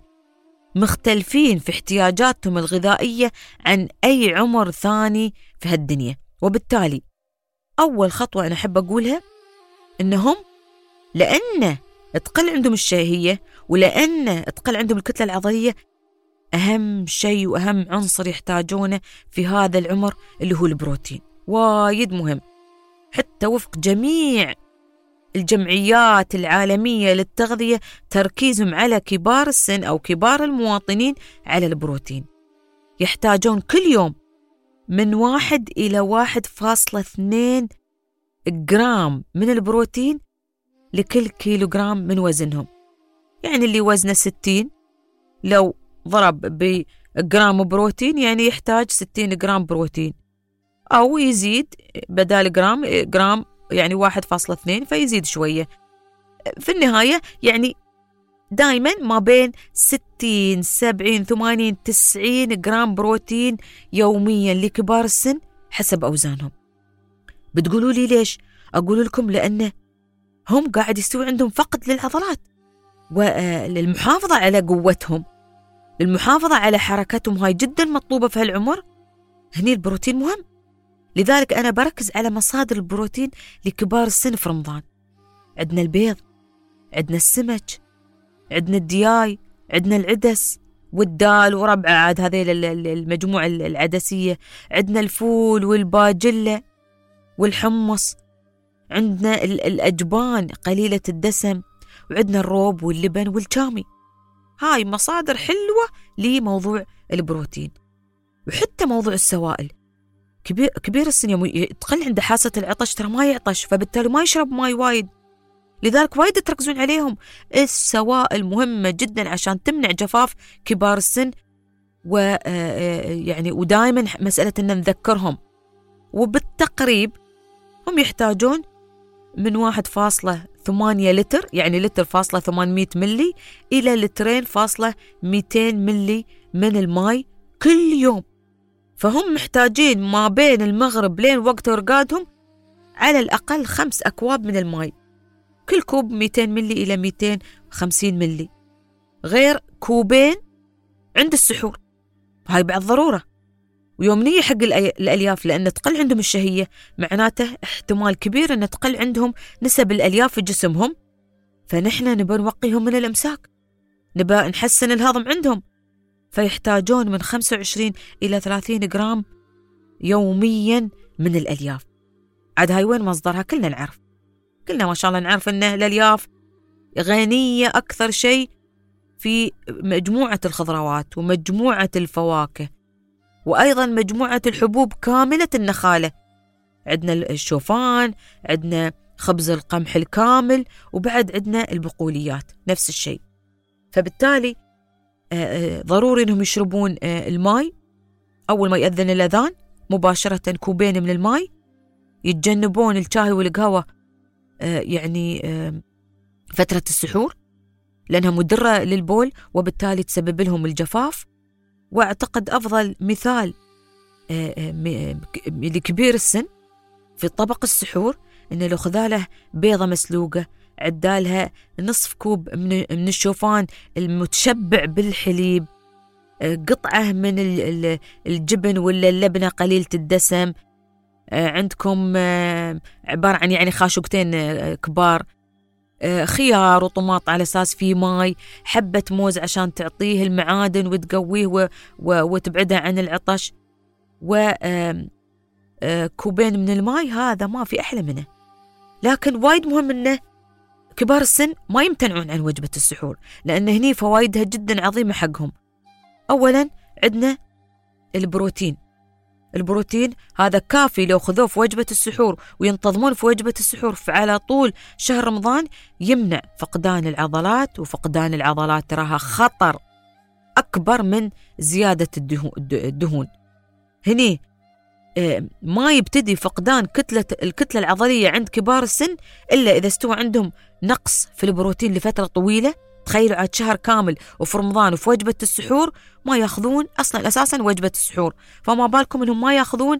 مختلفين في احتياجاتهم الغذائية عن أي عمر ثاني في هالدنيا. وبالتالي أول خطوة أنا أحب أقولها إنهم لأن تقل عندهم الشهية ولأن تقل عندهم الكتلة العضلية، أهم شيء وأهم عنصر يحتاجونه في هذا العمر اللي هو البروتين، وايد مهم. حتى وفق جميع الجمعيات العالمية للتغذية تركيزهم على كبار السن أو كبار المواطنين على البروتين. يحتاجون كل يوم من واحد إلى واحد فاصلة اثنين جرام من البروتين لكل كيلوغرام من وزنهم. يعني اللي وزنه ستين لو ضرب بجرام بروتين يعني يحتاج ستين جرام بروتين، أو يزيد بدال جرام جرام يعني واحد فاصلة اثنين فيزيد شوية. في النهاية يعني دايما ما بين ستين سبعين ثمانين تسعين جرام بروتين يوميا لكبار السن حسب أوزانهم. بتقولوا لي ليش؟ أقول لكم لأنه هم قاعد يستوي عندهم فقد للعضلات، وللمحافظة على قوتهم، للمحافظة على حركتهم، هاي جدا مطلوبة في هالعمر. هني البروتين مهم، لذلك أنا بركز على مصادر البروتين لكبار السن في رمضان. عندنا البيض، عندنا السمك، عندنا الدياي، عندنا العدس والدال وربع عاد هذه المجموعة العدسية، عندنا الفول والباجلة والحمص، عندنا الأجبان قليلة الدسم، وعندنا الروب واللبن والشامي. هاي مصادر حلوة لموضوع البروتين. وحتى موضوع السوائل، كبير, كبير السن يوم تقل عنده حاسة العطش ترى ما يعطش، فبالتالي ما يشرب ماي وايد، لذلك وايد تركزون عليهم. السوائل مهمة جدا عشان تمنع جفاف كبار السن، ويعني ودائما مسألة أن نذكرهم. وبالتقريب هم يحتاجون من واحد فاصلة ثمانية لتر، يعني لتر فاصلة ثمانمية ملي، إلى لترين فاصلة مئتين ملي من الماء كل يوم. فهم محتاجين ما بين المغرب لين وقت رقادهم على الأقل خمس أكواب من الماء، كل كوب مئتين ملي إلى مئتين وخمسين ملي، غير كوبين عند السحور، هاي بعد ضرورة. ويوم نيجي حق الألياف، لأن تقل عندهم الشهية، معناته احتمال كبير أن تقل عندهم نسب الألياف في جسمهم، فنحن نبى نوقيهم من الإمساك، نبى نحسن الهضم عندهم، فيحتاجون من خمسة وعشرين إلى ثلاثين جرام يوميا من الألياف. عاد هاي وين مصدرها؟ كلنا نعرف، كلنا ما شاء الله نعرف أن الألياف غنية أكثر شيء في مجموعة الخضروات ومجموعة الفواكه، وأيضا مجموعة الحبوب كاملة النخالة. عندنا الشوفان، عندنا خبز القمح الكامل، وبعد عندنا البقوليات نفس الشيء. فبالتالي ضروري أنهم يشربون الماء أول ما يأذن الأذان مباشرة، كوبين من الماء، يتجنبون الشاي والقهوة يعني فترة السحور لأنها مضرة للبول وبالتالي تسبب لهم الجفاف. وأعتقد أفضل مثال لكبير السن في طبق السحور إنه لو خذاله بيضة مسلوقة، عدالها نصف كوب من الشوفان المتشبع بالحليب، قطعة من الجبن ولا اللبنة قليلة الدسم، عندكم عبارة عن يعني خاشوقتين كبار، خيار وطماط على أساس فيه ماي، حبة موز عشان تعطيه المعادن وتقويه وتبعده عن العطش، وكوبين من الماي. هذا ما في أحلى منه. لكن وايد مهم إنه كبار السن ما يمتنعون عن وجبة السحور، لأن هني فوائدها جدا عظيمة حقهم. أولا عندنا البروتين، البروتين هذا كافي لو خذوه في وجبة السحور وينتظمون في وجبة السحور فعلى طول شهر رمضان يمنع فقدان العضلات، وفقدان العضلات تراها خطر أكبر من زيادة الدهون. هني ما يبتدي فقدان كتلة الكتلة العضلية عند كبار السن إلا إذا استوى عندهم نقص في البروتين لفترة طويلة. تخيلوا عاد شهر كامل وفي رمضان وفي وجبة السحور ما ياخذون أصلا أساسا وجبة السحور، فما بالكم إنهم ما ياخذون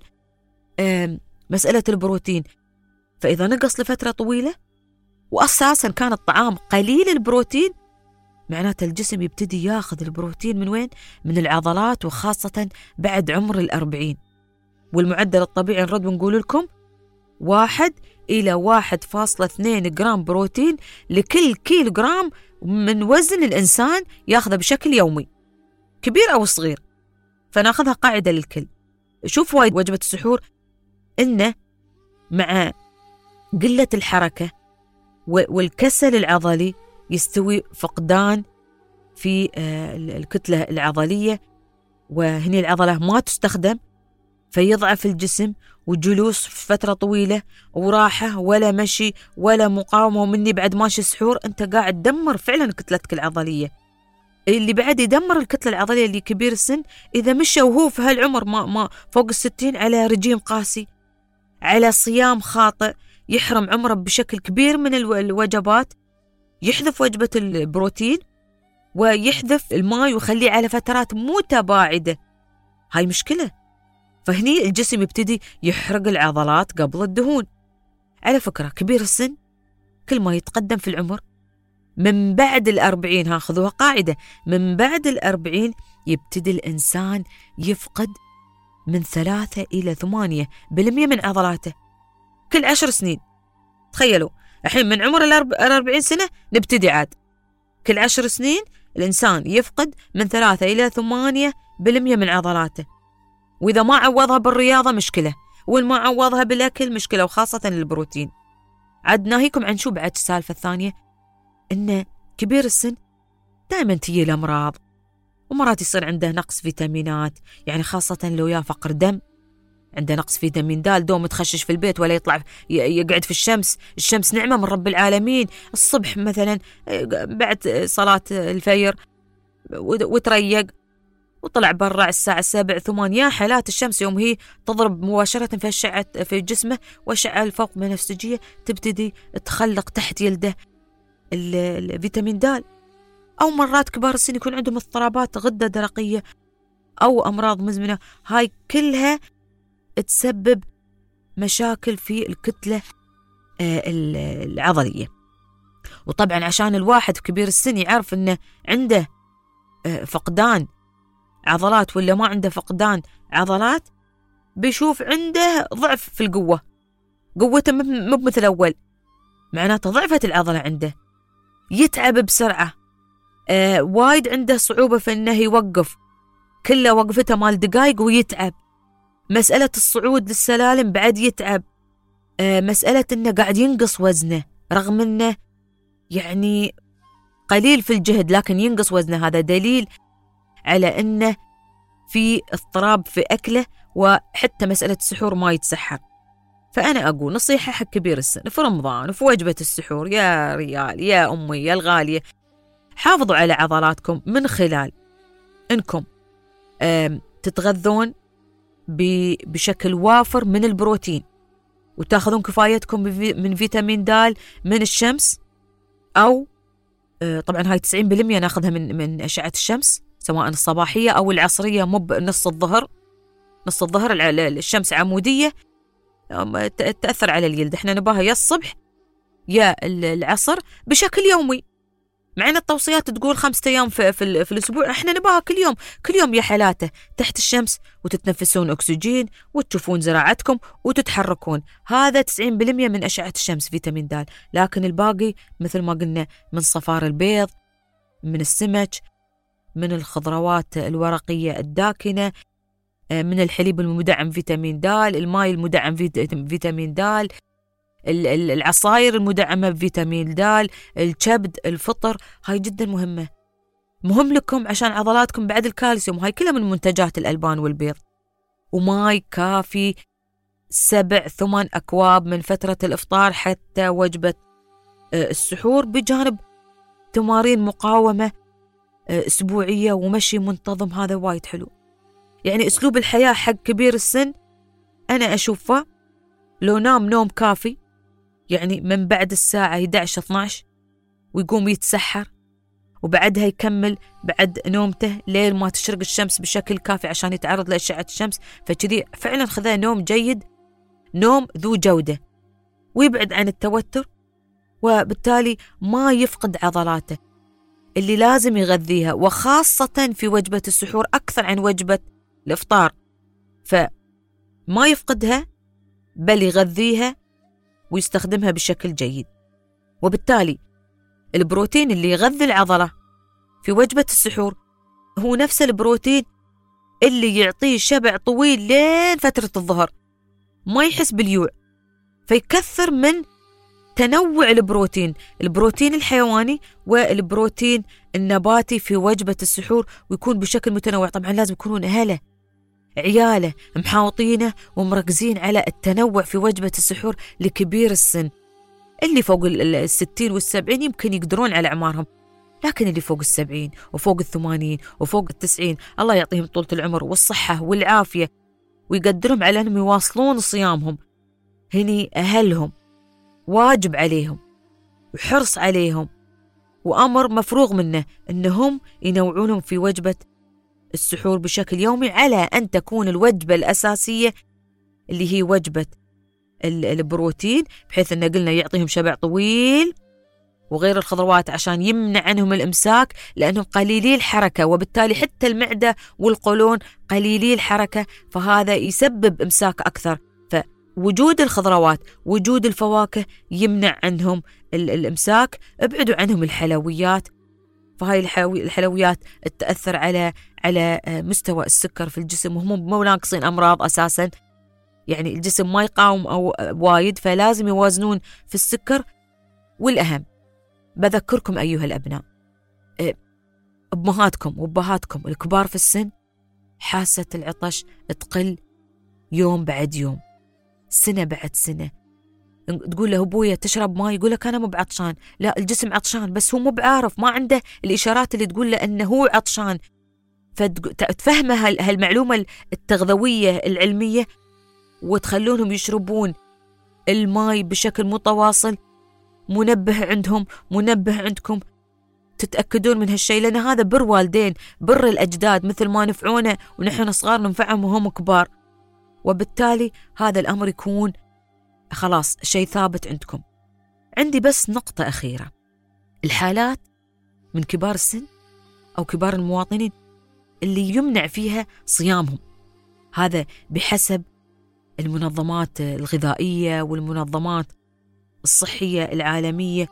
مسألة البروتين. فإذا نقص لفترة طويلة وأساسا كان الطعام قليل البروتين، معناته الجسم يبتدي ياخذ البروتين من وين؟ من العضلات، وخاصة بعد عمر الأربعين. والمعدل الطبيعي نرد ونقول لكم واحد إلى واحد فاصلة اثنين جرام بروتين لكل كيلو جرام من وزن الإنسان ياخذه بشكل يومي، كبير أو صغير. فناخذها قاعدة للكل. شوف وايد وجبة السحور إنه مع قلة الحركة والكسل العضلي يستوي فقدان في الكتلة العضلية، وهني العضلة ما تستخدم فيضعف الجسم، وجلوس في فترة طويلة وراحة ولا مشي ولا مقاومة، ومني بعد ماشي سحور أنت قاعد تدمر فعلا كتلتك العضلية. اللي بعد يدمر الكتلة العضلية اللي كبير السن إذا مشى وهو في هالعمر ما ما فوق الستين على رجيم قاسي، على صيام خاطئ، يحرم عمره بشكل كبير من الوجبات، يحذف وجبة البروتين ويحذف الماء ويخليه على فترات متباعدة. هاي مشكلة. فهني الجسم يبتدي يحرق العضلات قبل الدهون. على فكرة كبير السن كل ما يتقدم في العمر من بعد الأربعين، هاخذوها قاعدة، من بعد الأربعين يبتدي الإنسان يفقد من ثلاثة إلى ثمانية بالمية من عضلاته كل عشر سنين. تخيلوا الحين من عمر الأربعين سنة نبتدي عاد كل عشر سنين الإنسان يفقد من ثلاثة إلى ثمانية بالمية من عضلاته. وإذا ما عوضها بالرياضة مشكلة، وإن ما عوضها بالأكل مشكلة، وخاصة البروتين. عاد ناهيكم عن شو بعد السالفة الثانية، إن كبير السن دائما تجي الأمراض، ومرات يصير عنده نقص فيتامينات، يعني خاصة لو يا فقر دم، عنده نقص فيتامين د، دوم متخشش في البيت ولا يطلع يقعد في الشمس. الشمس نعمة من رب العالمين. الصبح مثلا بعد صلاة الفجر وتريق وطلع برا الساعة السابع ثمان، يا حالات الشمس يوم هي تضرب مباشرة في الشعة في جسمه، والأشعة الفوق بنفسجية تبتدي تخلق تحت يلده الفيتامين د. أو مرات كبار السن يكون عندهم اضطرابات غدة درقية أو أمراض مزمنة، هاي كلها تسبب مشاكل في الكتلة العضلية. وطبعا عشان الواحد كبير السن يعرف أنه عنده فقدان عضلات ولا ما عنده فقدان عضلات، بيشوف عنده ضعف في القوة، قوته مو مثل أول، معناته ضعفت العضلة عنده، يتعب بسرعة، آه وايد عنده صعوبة في أنه يوقف، كله وقفته مال دقايق ويتعب. مسألة الصعود للسلالم بعد يتعب. آه مسألة أنه قاعد ينقص وزنه رغم أنه يعني قليل في الجهد لكن ينقص وزنه، هذا دليل على أنه في اضطراب في أكله، وحتى مسألة السحور ما يتسحر. فأنا أقول نصيحة حق كبير السن في رمضان وفي وجبة السحور، يا ريال يا أمي يا الغالية، حافظوا على عضلاتكم من خلال أنكم تتغذون بشكل وافر من البروتين، وتاخذون كفايتكم من فيتامين د من الشمس، أو طبعا هاي تسعين بالمية ناخذها من من أشعة الشمس سواء الصباحية أو العصرية، مو بنص الظهر. نص الظهر الشمس عمودية تأثر على الجلد، احنا نباها يا الصبح يا العصر بشكل يومي، مع ان التوصيات تقول خمسة ايام في, في, في الاسبوع، احنا نباها كل يوم كل يوم يا حالاته تحت الشمس، وتتنفسون اكسجين وتشوفون زراعتكم وتتحركون. هذا تسعين بالمية من اشعة الشمس فيتامين د، لكن الباقي مثل ما قلنا من صفار البيض، من السمك، من الخضروات الورقية الداكنة، من الحليب المدعم فيتامين د، الماء المدعم فيتامين د، العصاير المدعمة بفيتامين د، الكبد، الفطر، هاي جدا مهمة، مهم لكم عشان عضلاتكم. بعد الكالسيوم، هاي كلها من منتجات الألبان والبيض. وماي كافي سبع ثمان أكواب من فترة الإفطار حتى وجبة السحور، بجانب تمارين مقاومة أسبوعية ومشي منتظم. هذا وايد حلو. يعني أسلوب الحياة حق كبير السن أنا أشوفه لو نام نوم كافي، يعني من بعد الساعة إحدى عشر اثنا عشر ويقوم يتسحر، وبعدها يكمل بعد نومته ليل ما تشرق الشمس بشكل كافي عشان يتعرض لأشعة الشمس، فكذي فعلا خذا نوم جيد، نوم ذو جودة، ويبعد عن التوتر، وبالتالي ما يفقد عضلاته اللي لازم يغذيها، وخاصة في وجبة السحور أكثر عن وجبة الإفطار، فما يفقدها بل يغذيها ويستخدمها بشكل جيد. وبالتالي البروتين اللي يغذي العضلة في وجبة السحور هو نفس البروتين اللي يعطيه شبع طويل لين فترة الظهر، ما يحس بالجوع، فيكثر من تنوع البروتين، البروتين الحيواني والبروتين النباتي في وجبة السحور، ويكون بشكل متنوع. طبعا لازم يكونون أهله عياله محاوطينه ومركزين على التنوع في وجبة السحور. لكبير السن اللي فوق الستين والسبعين يمكن يقدرون على أعمارهم، لكن اللي فوق السبعين وفوق الثمانين وفوق التسعين الله يعطيهم طولة العمر والصحة والعافية، ويقدرهم على أنهم يواصلون صيامهم. هني أهلهم واجب عليهم وحرص عليهم وأمر مفروغ منه أنهم ينوعونهم في وجبة السحور بشكل يومي، على أن تكون الوجبة الأساسية اللي هي وجبة البروتين، بحيث أنه قلنا يعطيهم شبع طويل، وغير الخضروات عشان يمنع عنهم الإمساك لأنهم قليلي الحركة، وبالتالي حتى المعدة والقولون قليلي الحركة، فهذا يسبب إمساك أكثر. فوجود الخضروات، وجود الفواكه يمنع عنهم الإمساك. ابعدوا عنهم الحلويات، فهاي الحلويات تأثر على على مستوى السكر في الجسم، وهم مو ناقصين أمراض أساساً، يعني الجسم ما يقاوم أو وايد، فلازم يوازنون في السكر. والأهم بذكركم أيها الأبناء، أمهاتكم وأبهاتكم الكبار في السن حاسة العطش تقل يوم بعد يوم، سنة بعد سنة. تقول له أبويا تشرب ماء، يقول لك أنا مو بعطشان. لا، الجسم عطشان بس هو مو بعارف، ما عنده الإشارات اللي تقول له أنه هو عطشان. فتفهم هالمعلومة التغذوية العلمية، وتخلونهم يشربون الماء بشكل متواصل. منبه عندهم، منبه عندكم، تتأكدون من هالشيء، لأن هذا بر والدين، بر الأجداد، مثل ما نفعونا ونحن صغار ننفعهم وهم كبار. وبالتالي هذا الأمر يكون خلاص شيء ثابت عندكم. عندي بس نقطة أخيرة، الحالات من كبار السن أو كبار المواطنين اللي يمنع فيها صيامهم، هذا بحسب المنظمات الغذائية والمنظمات الصحية العالمية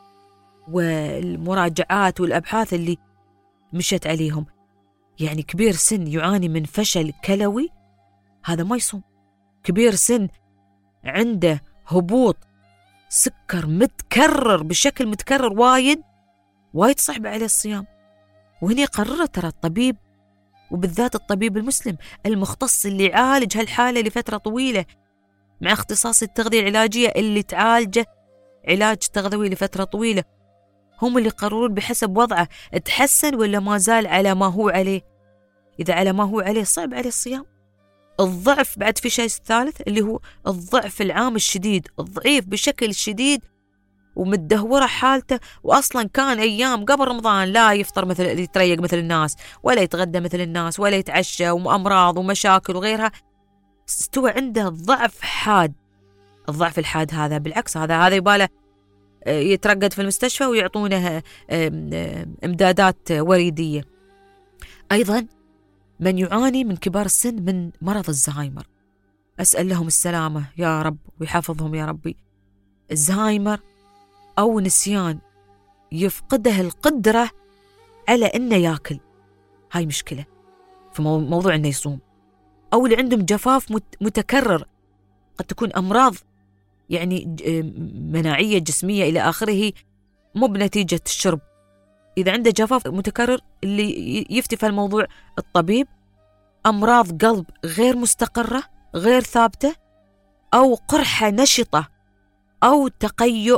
والمراجعات والأبحاث اللي مشت عليهم. يعني كبير سن يعاني من فشل كلوي، هذا ما يصوم. كبير سن عنده هبوط سكر متكرر بشكل متكرر وايد وايد صعب عليه الصيام. وهنا قرر ترى الطبيب، وبالذات الطبيب المسلم المختص اللي يعالج هالحالة لفترة طويلة مع اختصاص التغذية العلاجية اللي تعالجه علاج تغذوي لفترة طويلة، هم اللي يقررون بحسب وضعه تحسن ولا ما زال على ما هو عليه. إذا على ما هو عليه صعب عليه الصيام. الضعف بعد في شيء ثالث اللي هو الضعف العام الشديد، الضعيف بشكل شديد ومتدهورة حالته، وأصلا كان أيام قبل رمضان لا يفطر مثل يتريق مثل الناس، ولا يتغدى مثل الناس، ولا يتعشى، وأمراض ومشاكل وغيرها. استوى عنده ضعف حاد. الضعف الحاد هذا بالعكس، هذا هذا يباله يترقد في المستشفى ويعطونه امدادات وريدية. أيضا من يعاني من كبار السن من مرض الزهايمر، أسأل لهم السلامة يا رب ويحفظهم يا ربي. الزهايمر أو نسيان يفقده القدرة على أنه يأكل، هاي مشكلة في موضوع أنه يصوم. أو اللي عندهم جفاف متكرر، قد تكون أمراض يعني مناعية جسمية إلى آخره مو بنتيجة الشرب. إذا عنده جفاف متكرر اللي يفتي في الموضوع الطبيب، أمراض قلب غير مستقرة غير ثابتة، أو قرحة نشطة، أو تقيؤ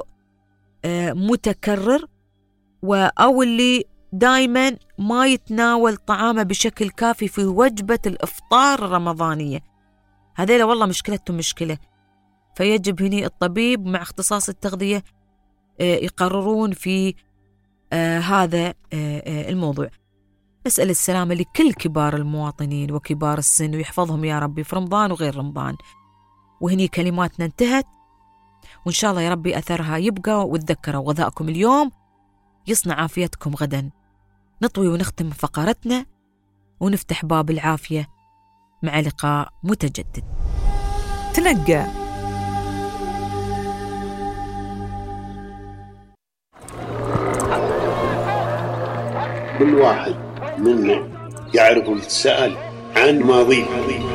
متكرر، أو اللي دايما ما يتناول طعامه بشكل كافي في وجبة الإفطار الرمضانية، هذيلا والله مشكلتهم مشكلة. فيجب هنا الطبيب مع اختصاص التغذية يقررون في هذا الموضوع. نسأل السلامة لكل كبار المواطنين وكبار السن، ويحفظهم يا ربي في رمضان وغير رمضان. وهني كلماتنا انتهت، وإن شاء الله يا ربي أثرها يبقى. وتذكروا غذاءكم اليوم يصنع عافيتكم غدا. نطوي ونختم فقرتنا ونفتح باب العافية مع لقاء متجدد. تنقى كل واحد منا يعرف ويتساءل عن ماضيه،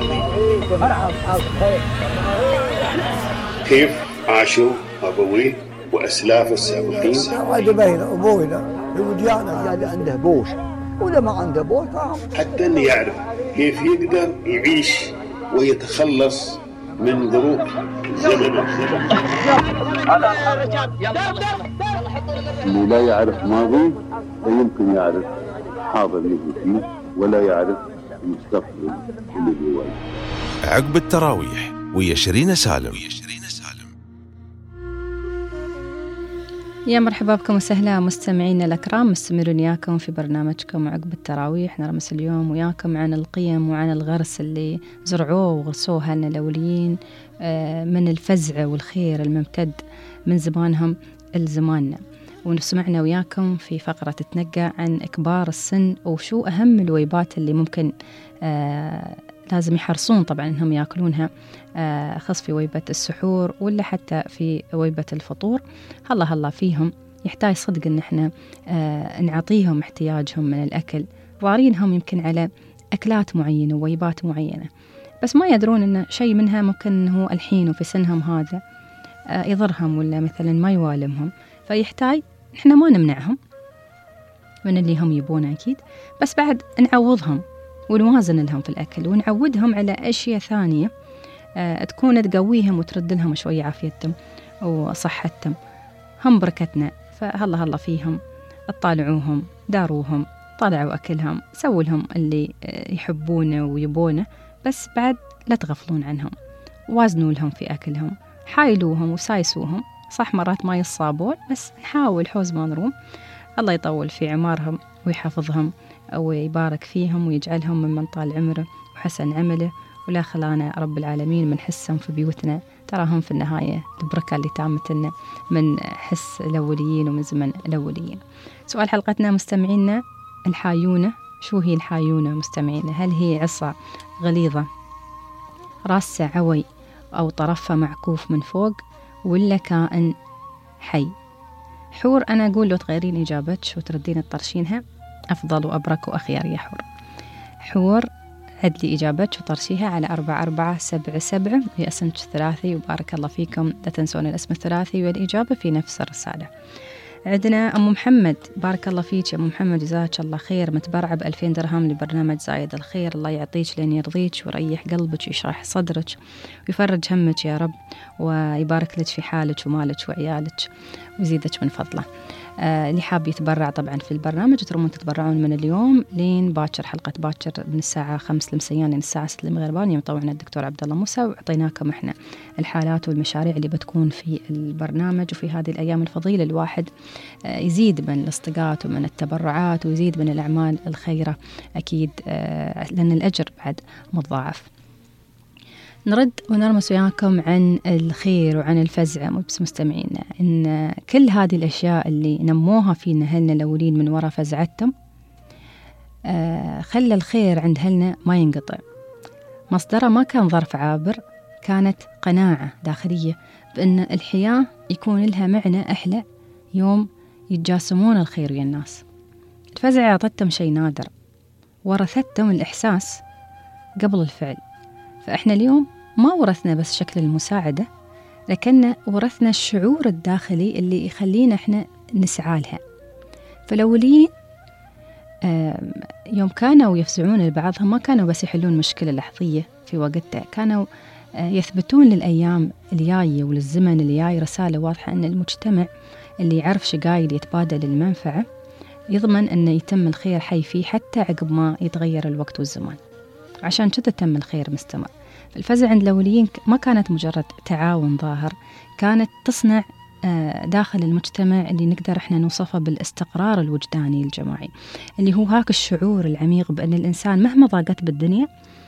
كيف عاشوا أبويه وأسلاف السابقين. هذا بين أبوينا وجانا هذا عنده بوش ولا ما عنده بوش، حتى أن يعرف كيف يقدر يعيش ويتخلص من ظروف زمن. اللي لا يعرف ماضي لا يمكن يعرف حاضر اللي فيه، ولا يعرف المستقبل اللي هو. عقب التراويح ويا شيرين سالم. يا مرحبا بكم وسهلا مستمعينا الأكرام، مستمرون وياكم في برنامجكم عقب التراويح. نرمس اليوم وياكم عن القيم وعن الغرس اللي زرعوه وغرسوه لنا الأوليين من الفزع والخير الممتد من زمانهم لزماننا. ونسمعنا وياكم في فقرة تنقى عن كبار السن وشو أهم الويبات اللي ممكن آه لازم يحرصون طبعا أنهم يأكلونها، آه خاص في ويبة السحور ولا حتى في ويبة الفطور. هلا هلا فيهم يحتاج صدق أن احنا آه نعطيهم احتياجهم من الأكل، ضارينهم يمكن على أكلات معينة وويبات معينة، بس ما يدرون أن شيء منها ممكن أنه الحين وفي سنهم هذا آه يضرهم ولا مثلا ما يوالمهم، فيحتاج احنا ما نمنعهم من اللي هم يبونه أكيد، بس بعد نعوضهم ونوازن لهم في الأكل ونعودهم على أشياء ثانية آه تكون تقويهم وترد لهم شوية عافيتهم وصحتهم. هم بركتنا، فهلا هلا فيهم اطالعوهم، داروهم، طالعوا أكلهم، سووا لهم اللي آه يحبونه ويبونه، بس بعد لا تغفلون عنهم، وازنوا لهم في أكلهم، حايلوهم وسايسوهم. صح مرات ما يصابون، بس نحاول حوز ما نروم. الله يطول في عمارهم ويحفظهم ويبارك فيهم ويجعلهم ممن طال عمره وحسن عمله، ولا خلانا رب العالمين من حسهم في بيوتنا. تراهم في النهاية البركة اللي تامت لنا من حس الأوليين ومن زمن الأوليين. سؤال حلقتنا مستمعينا، الحايونة، شو هي الحايونة مستمعينا؟ هل هي عصا غليظة راسها عوي أو طرفها معكوف من فوق، ولا كائن حي؟ حور أنا أقول لو تغيرين إجابتش وتردين تطرشينها أفضل وأبرك وأخيار يا حور. حور عدلي إجابتش وطرشيها على أربعة أربعة سبعة سبعة، هي اسمك ثلاثي وبارك الله فيكم، لا تنسون الاسم الثلاثي والإجابة في نفس الرسالة. عندنا أم محمد، بارك الله فيك يا أم محمد، جزاك الله خير، متبرعة بألفين درهم لبرنامج زايد الخير. الله يعطيك لين يرضيك ويريح قلبك ويشرح صدرك ويفرج همك يا رب، ويبارك لك في حالك ومالك وعيالك ويزيدك من فضله. آه اللي حاب يتبرع طبعا في البرنامج ترمون تتبرعون من اليوم لين باكر، حلقة باكر من الساعة خمس لمسيان لين الساعة ست المغربان، يوم طوعنا الدكتور عبد الله موسى، وعطيناكم احنا الحالات والمشاريع اللي بتكون في البرنامج. وفي هذه الأيام الفضيلة الواحد آه يزيد من الاصطقات ومن التبرعات ويزيد من الأعمال الخيرة أكيد، آه لأن الأجر بعد متضاعف. نرد ونرمس وياكم عن الخير وعن الفزع بس مستمعينا، إن كل هذه الأشياء اللي نموها فينا هلنا الأولين من وراء فزعتهم آه خلى الخير عند هلنا ما ينقطع. مصدره ما كان ظرف عابر، كانت قناعة داخلية بأن الحياة يكون لها معنى أحلى يوم يتجاسمون الخير ويا الناس. الفزع عطتهم شيء نادر، ورثتهم الإحساس قبل الفعل. فإحنا اليوم ما ورثنا بس شكل المساعدة، لكن ورثنا الشعور الداخلي اللي يخلينا إحنا نسعى لها. فالأولين يوم كانوا يفزعون لبعضهم ما كانوا بس يحلون مشكلة لحظية في وقتها، كانوا يثبتون للأيام الجاية وللزمن الجاي رسالة واضحة أن المجتمع اللي يعرف شقايل يتبادل المنفعة يضمن أن يتم الخير حي فيه حتى عقب ما يتغير الوقت والزمان. عشان كذا تم الخير مستمر. الفزع عند الأوليين ما كانت مجرد تعاون ظاهر، كانت تصنع داخل المجتمع اللي نقدر احنا نوصفه بالاستقرار الوجداني الجماعي، اللي هو هاك الشعور العميق بأن الإنسان مهما ضاقت بالدنيا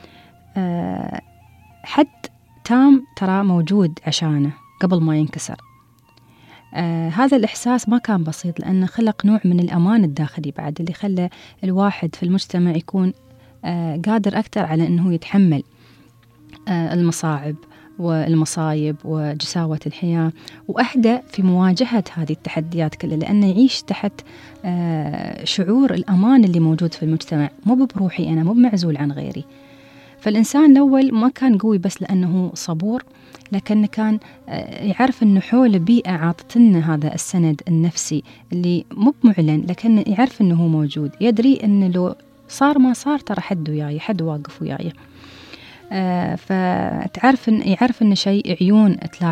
حد تام ترى موجود عشانه قبل ما ينكسر. آه هذا الإحساس ما كان بسيط، لأنه خلق نوع من الأمان الداخلي بعد، اللي خلى الواحد في المجتمع يكون آه قادر أكثر على أنه يتحمل آه المصاعب والمصايب وجساوة الحياة، وأحدى في مواجهة هذه التحديات كلها، لأنه يعيش تحت آه شعور الأمان اللي موجود في المجتمع، مو بروحي أنا، مو بمعزول عن غيري. فالإنسان الأول ما كان قوي بس لأنه صبور، لكن كان يعرف أنه حول بيئة عاطتنا هذا السند النفسي اللي مو بمعلن، لكن يعرف أنه هو موجود، يدري أنه لو صار ما صار ترى حد وياي، حد واقف وياي. آه فتعرف إن يعرف أن شيء عيون تلاحظه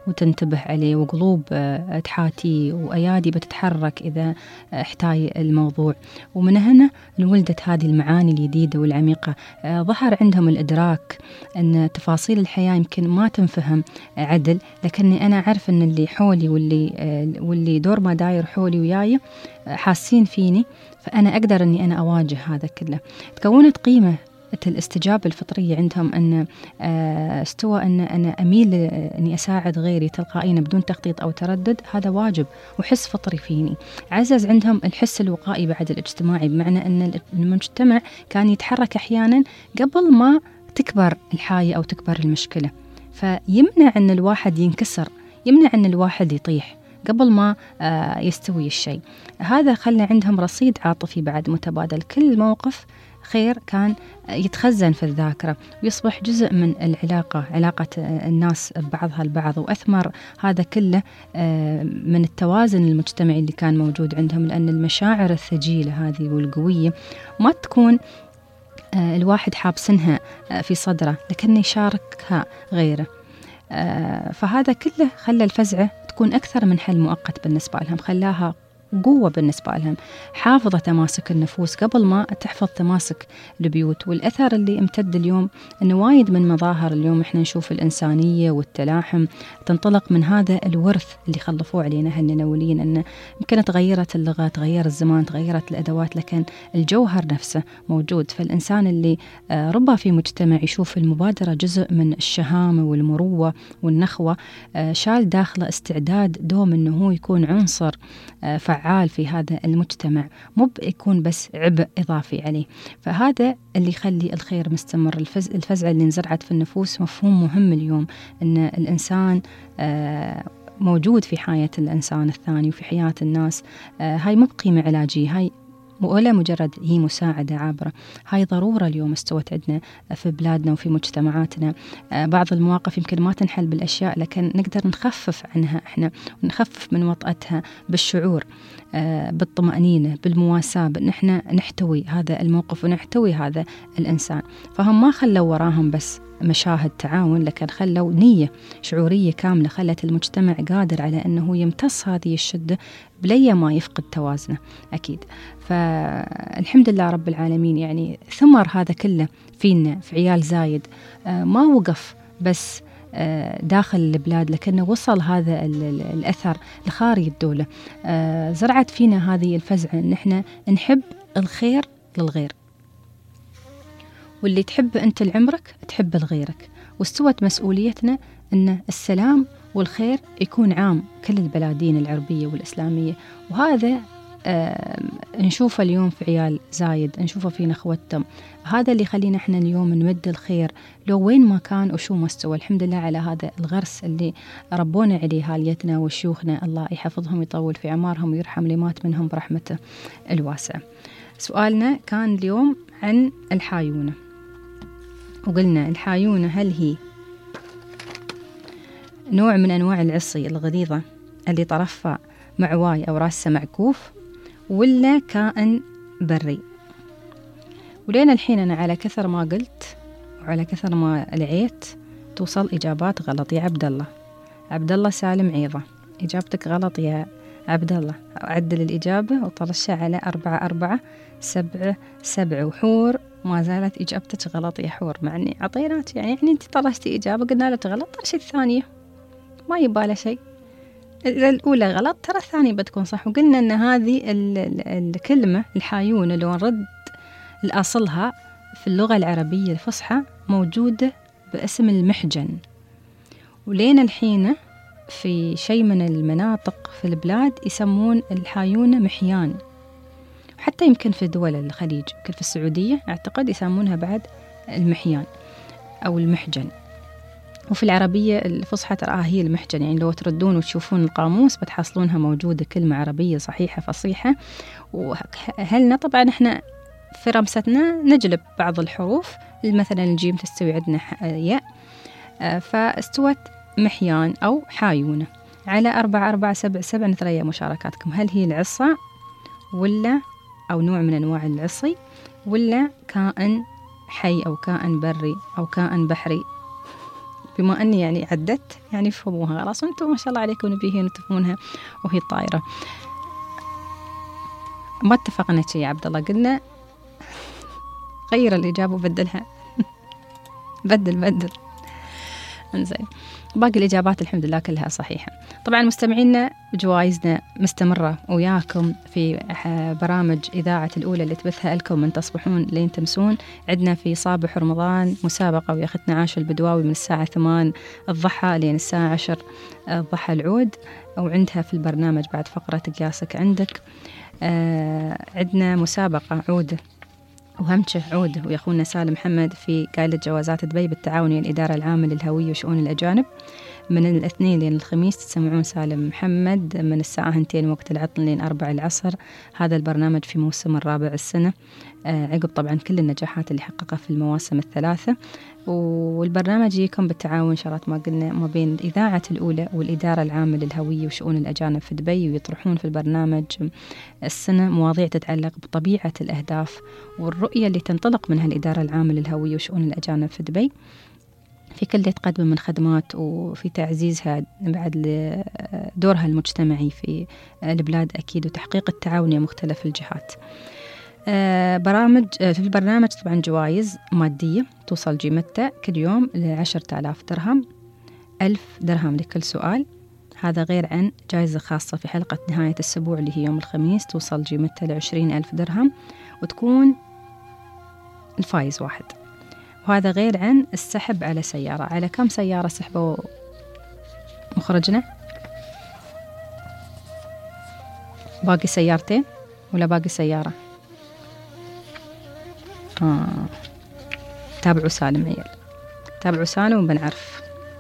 وتنتبه عليه، وقلوب تحاتي، وأيادي بتتحرك إذا احتاج الموضوع. ومن هنا انولدت هذه المعاني الجديدة والعميقة. ظهر عندهم الإدراك أن تفاصيل الحياة يمكن ما تنفهم عدل، لكني أنا أعرف أن اللي حولي واللي واللي دور ما داير حولي وياي حاسين فيني، فأنا أقدر أني أنا أواجه هذا كله. تكونت قيمة الاستجابة الفطرية عندهم، أن استوى أن أنا أميل أني أساعد غيري تلقائيا بدون تخطيط أو تردد، هذا واجب وحس فطري فيني. عزز عندهم الحس الوقائي بعد الاجتماعي، بمعنى أن المجتمع كان يتحرك أحيانا قبل ما تكبر الحاجة أو تكبر المشكلة، فيمنع أن الواحد ينكسر، يمنع أن الواحد يطيح قبل ما يستوي الشيء. هذا خلى عندهم رصيد عاطفي بعد متبادل، كل موقف خير كان يتخزن في الذاكرة ويصبح جزء من العلاقة، علاقة الناس ببعضها البعض. وأثمر هذا كله من التوازن المجتمعي اللي كان موجود عندهم، لأن المشاعر الثقيلة هذه والقوية ما تكون الواحد حابسنها في صدره، لكن يشاركها غيره. فهذا كله خلى الفزعة تكون أكثر من حل مؤقت بالنسبة لهم، خلاها قوة بالنسبة لهم، حافظة تماسك النفوس قبل ما تحفظ تماسك البيوت. والأثر اللي امتد اليوم أنه وايد من مظاهر اليوم إحنا نشوف الإنسانية والتلاحم تنطلق من هذا الورث اللي خلفوه علينا هالنولين، أنه يمكن تغيرت اللغة، تغير الزمان، تغيرت الأدوات، لكن الجوهر نفسه موجود. فالإنسان اللي ربى في مجتمع يشوف المبادرة جزء من الشهامة والمروة والنخوة، شال داخله استعداد دوم أنه هو يكون عنصر فعال في هذا المجتمع، مو يكون بس عبء إضافي عليه. فهذا اللي يخلي الخير مستمر. الفز... الفزعة اللي انزرعت في النفوس مفهوم مهم اليوم، أن الإنسان موجود في حياة الإنسان الثاني وفي حياة الناس. هاي مو بقيمة علاجية، هاي ولا مجرد هي مساعدة عابرة، هاي ضرورة اليوم استوت عندنا في بلادنا وفي مجتمعاتنا. بعض المواقف يمكن ما تنحل بالأشياء، لكن نقدر نخفف عنها إحنا ونخفف من وطأتها بالشعور، بالطمأنينة، بالمواساة، بأن إحنا نحتوي هذا الموقف ونحتوي هذا الإنسان. فهم ما خلوا وراهم بس مشاهد تعاون، لكن خلوا نية شعورية كاملة خلت المجتمع قادر على أنه يمتص هذه الشدة بلي ما يفقد توازنه أكيد. فالحمد لله رب العالمين، يعني ثمر هذا كله فينا في عيال زايد ما وقف بس داخل البلاد، لكنه وصل هذا الأثر لخارج الدولة. زرعت فينا هذه الفزعة أن احنا نحب الخير للغير، واللي تحب أنت لعمرك تحب لغيرك. واستوت مسؤوليتنا أن السلام والخير يكون عام كل البلادين العربية والإسلامية. وهذا آه نشوفه اليوم في عيال زايد، نشوفه في نخوتهم. هذا اللي خلينا احنا اليوم نمد الخير لو وين ما كان وشو مستوى. الحمد لله على هذا الغرس اللي ربونا عليه هاليتنا وشيوخنا، الله يحفظهم ويطول في عمارهم ويرحم اللي مات منهم برحمته الواسعة. سؤالنا كان اليوم عن الحايونة، وقلنا الحايونة هل هي نوع من أنواع العصي الغليظة اللي طرفها معواي أو راسه معكوف، ولا كائن بري؟ ولين الحين أنا على كثر ما قلت وعلى كثر ما لعيت توصل إجابات غلط. يا عبد الله، عبد الله سالم عيضة، إجابتك غلط يا عبد الله. أعدل الإجابة وطرشها على أربعة أربعة سبعة سبعة. وحور ما زالت إجابتك غلط يا حور، مع أني عطيناك يعني يعني أنت طرشتي إجابة قلنا لك غلط، طرشي الثانية ما يباله شيء. إذا الأولى غلط ترى الثانية بتكون صح. وقلنا أن هذه الكلمة الحايونة لو نرد الأصلها في اللغة العربية الفصحى موجودة باسم المحجن، ولين الحين في شيء من المناطق في البلاد يسمون الحايونة محيان، حتى يمكن في دول الخليج، يمكن في السعودية أعتقد يسمونها بعد المحيان أو المحجن. وفي العربية الفصحى ترى هي المحجن، يعني لو تردون وتشوفون القاموس بتحصلونها موجودة كلمة عربية صحيحة فصيحة. وهلنا طبعا احنا في رمستنا نجلب بعض الحروف، مثلا الجيم تستوي عندنا ياء، فاستوت محيان أو حايونة. على أربعة أربعة سبع سبع نتريا مشاركاتكم. هل هي العصا ولا أو نوع من أنواع العصي، ولا كائن حي أو كائن بري أو كائن بحري؟ بما أني يعني عدت يعني فهموها خلاص، وأنتم ما شاء الله عليكم نبيهين وتفهمونها وهي طايرة. ما اتفقنا شيء يا عبد الله، قلنا غير الإجابة وبدلها. بدل بدل انزين. باقي الإجابات الحمد لله كلها صحيحة. طبعا مستمعينا جوائزنا مستمرة وياكم في برامج إذاعة الأولى اللي تبثها لكم من تصبحون لين تمسون. عندنا في صباح رمضان مسابقة ويا أختنا عاشة البدواوي من الساعة ثمان الضحى لين الساعة عشر الضحى العود، وعندها في البرنامج بعد فقرة قياسك عندك. آه عندنا مسابقة عودة وهمشه عودة ويا أخونا سالم محمد في قائلة جوازات دبي بالتعاون ويا الإدارة العامة للهوية وشؤون الأجانب من الاثنين لين الخميس. تسمعون سالم محمد من الساعة هنتين وقت العطل لين أربع العصر. هذا البرنامج في موسم الرابع السنة، آه عقب طبعا كل النجاحات اللي حققها في المواسم الثلاثة. والبرنامج يكون بالتعاون شرط ما قلنا ما بين إذاعة الأولى والإدارة العامة للهوية وشؤون الأجانب في دبي، ويطرحون في البرنامج السنة مواضيع تتعلق بطبيعة الأهداف والرؤية اللي تنطلق منها الإدارة العامة للهوية وشؤون الأجانب في دبي في كل اللي تقدم من خدمات، وفي تعزيزها بعد دورها المجتمعي في البلاد أكيد، وتحقيق التعاون مع مختلف الجهات. آه برامج آه في البرنامج طبعا جوائز مادية توصل قيمتها كل يوم لعشرة آلاف درهم، ألف درهم لكل سؤال. هذا غير عن جائزة خاصة في حلقة نهاية الأسبوع اللي هي يوم الخميس توصل قيمتها لعشرين ألف درهم وتكون الفايز واحد. وهذا غير عن السحب على سيارة. على كم سيارة سحبوا مخرجنا؟ باقي سيارتين ولا باقي سيارة؟ آه. تابعوا سالم عيال، تابعوا سالم وبنعرف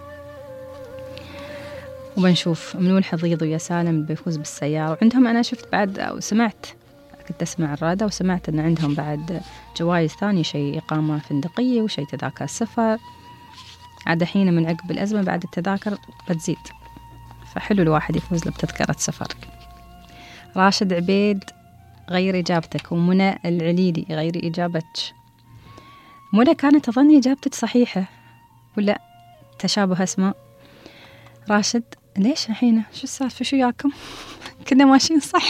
وبنشوف منو الحظيظ ويا سالم بيفوز بالسيارة. وعندهم أنا شفت بعد أو سمعت، كنت أسمع الرادة وسمعت أن عندهم بعد جوائز ثانية، شيء إقامة فندقية وشيء تذاكر سفر. عاد حين من عقب الأزمة بعد التذاكر بتزيد، فحلو الواحد يفوز له بتذكرة سفر. راشد عبيد غير إجابتك، ومنى العليلي غير إجابتك. منى كانت أظن إجابتك صحيحة ولا تشابه أسماء؟ راشد ليش الحين شو السالفة شو ياكم؟ كنا ماشيين صح.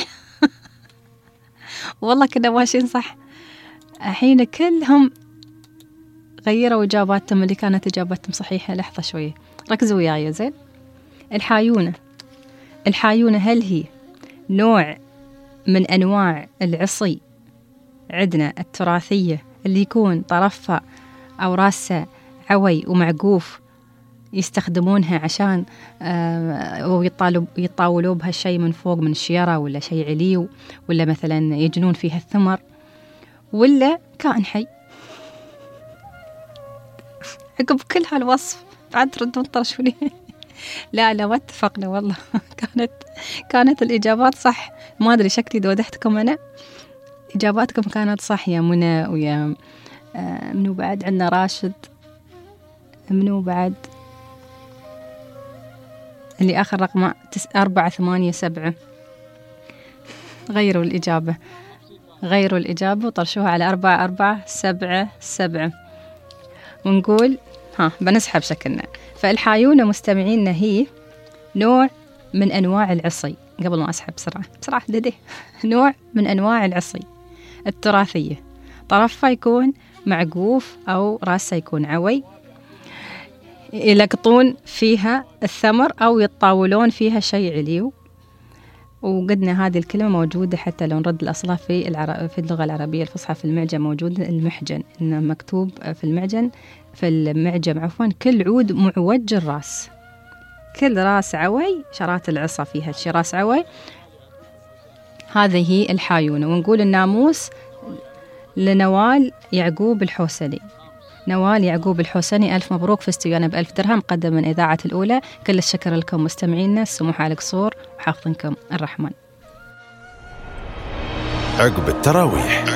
والله كنا ماشيين صح. الحين كلهم غيروا إجاباتهم اللي كانت إجاباتهم صحيحة. لحظة شوية ركزوا وياي زين. الحايونة، الحايونة هل هي نوع من أنواع العصي عندنا التراثية اللي يكون طرفها أو راسها عوي ومعقوف يستخدمونها عشان آه يطاولوا بها شيء من فوق من الشيرة ولا شيء عليو، ولا مثلا يجنون فيها الثمر، ولا كائن حي؟ عقب كل هالوصف بعد تردون طرشوني. لا لا ما اتفقنا والله. كانت كانت الإجابات صح. ما أدري شكلي دودحتكم أنا. إجاباتكم كانت صح يا منى ويا آه منو بعد عندنا راشد، منو بعد اللي آخر رقمه أربعة ثمانية سبعة. غيروا الإجابة، غيروا الإجابة وطرشوها على أربعة أربعة سبعة سبعة. ونقول ها بنسحب شكلنا. فالحايونة مستمعينا هي نوع من أنواع العصي. قبل ما أسحب بسرعة بسرعة لديه. نوع من أنواع العصي التراثية، طرفها يكون معقوف أو راسه يكون عوي، يلقطون فيها الثمر أو يتطاولون فيها شيء عليو. وقدنا هذه الكلمة موجودة حتى لو نرد الأصلها في العرب في اللغة العربية الفصحى في المعجم موجود المحجن، إنه مكتوب في المعجن في المعجم عفوا كل عود معوج الراس، كل راس عوي شرات العصا فيها شي راس عوي. هذه هي الحايونة. ونقول الناموس لنوال يعقوب الحوسني. نوال يعقوب الحوسني ألف مبروك، فزتوا ويانا بألف درهم مقدم من إذاعة الأولى. كل الشكر لكم مستمعينا، السموح على القصور وحافظنكم الرحمن. عقب التراويح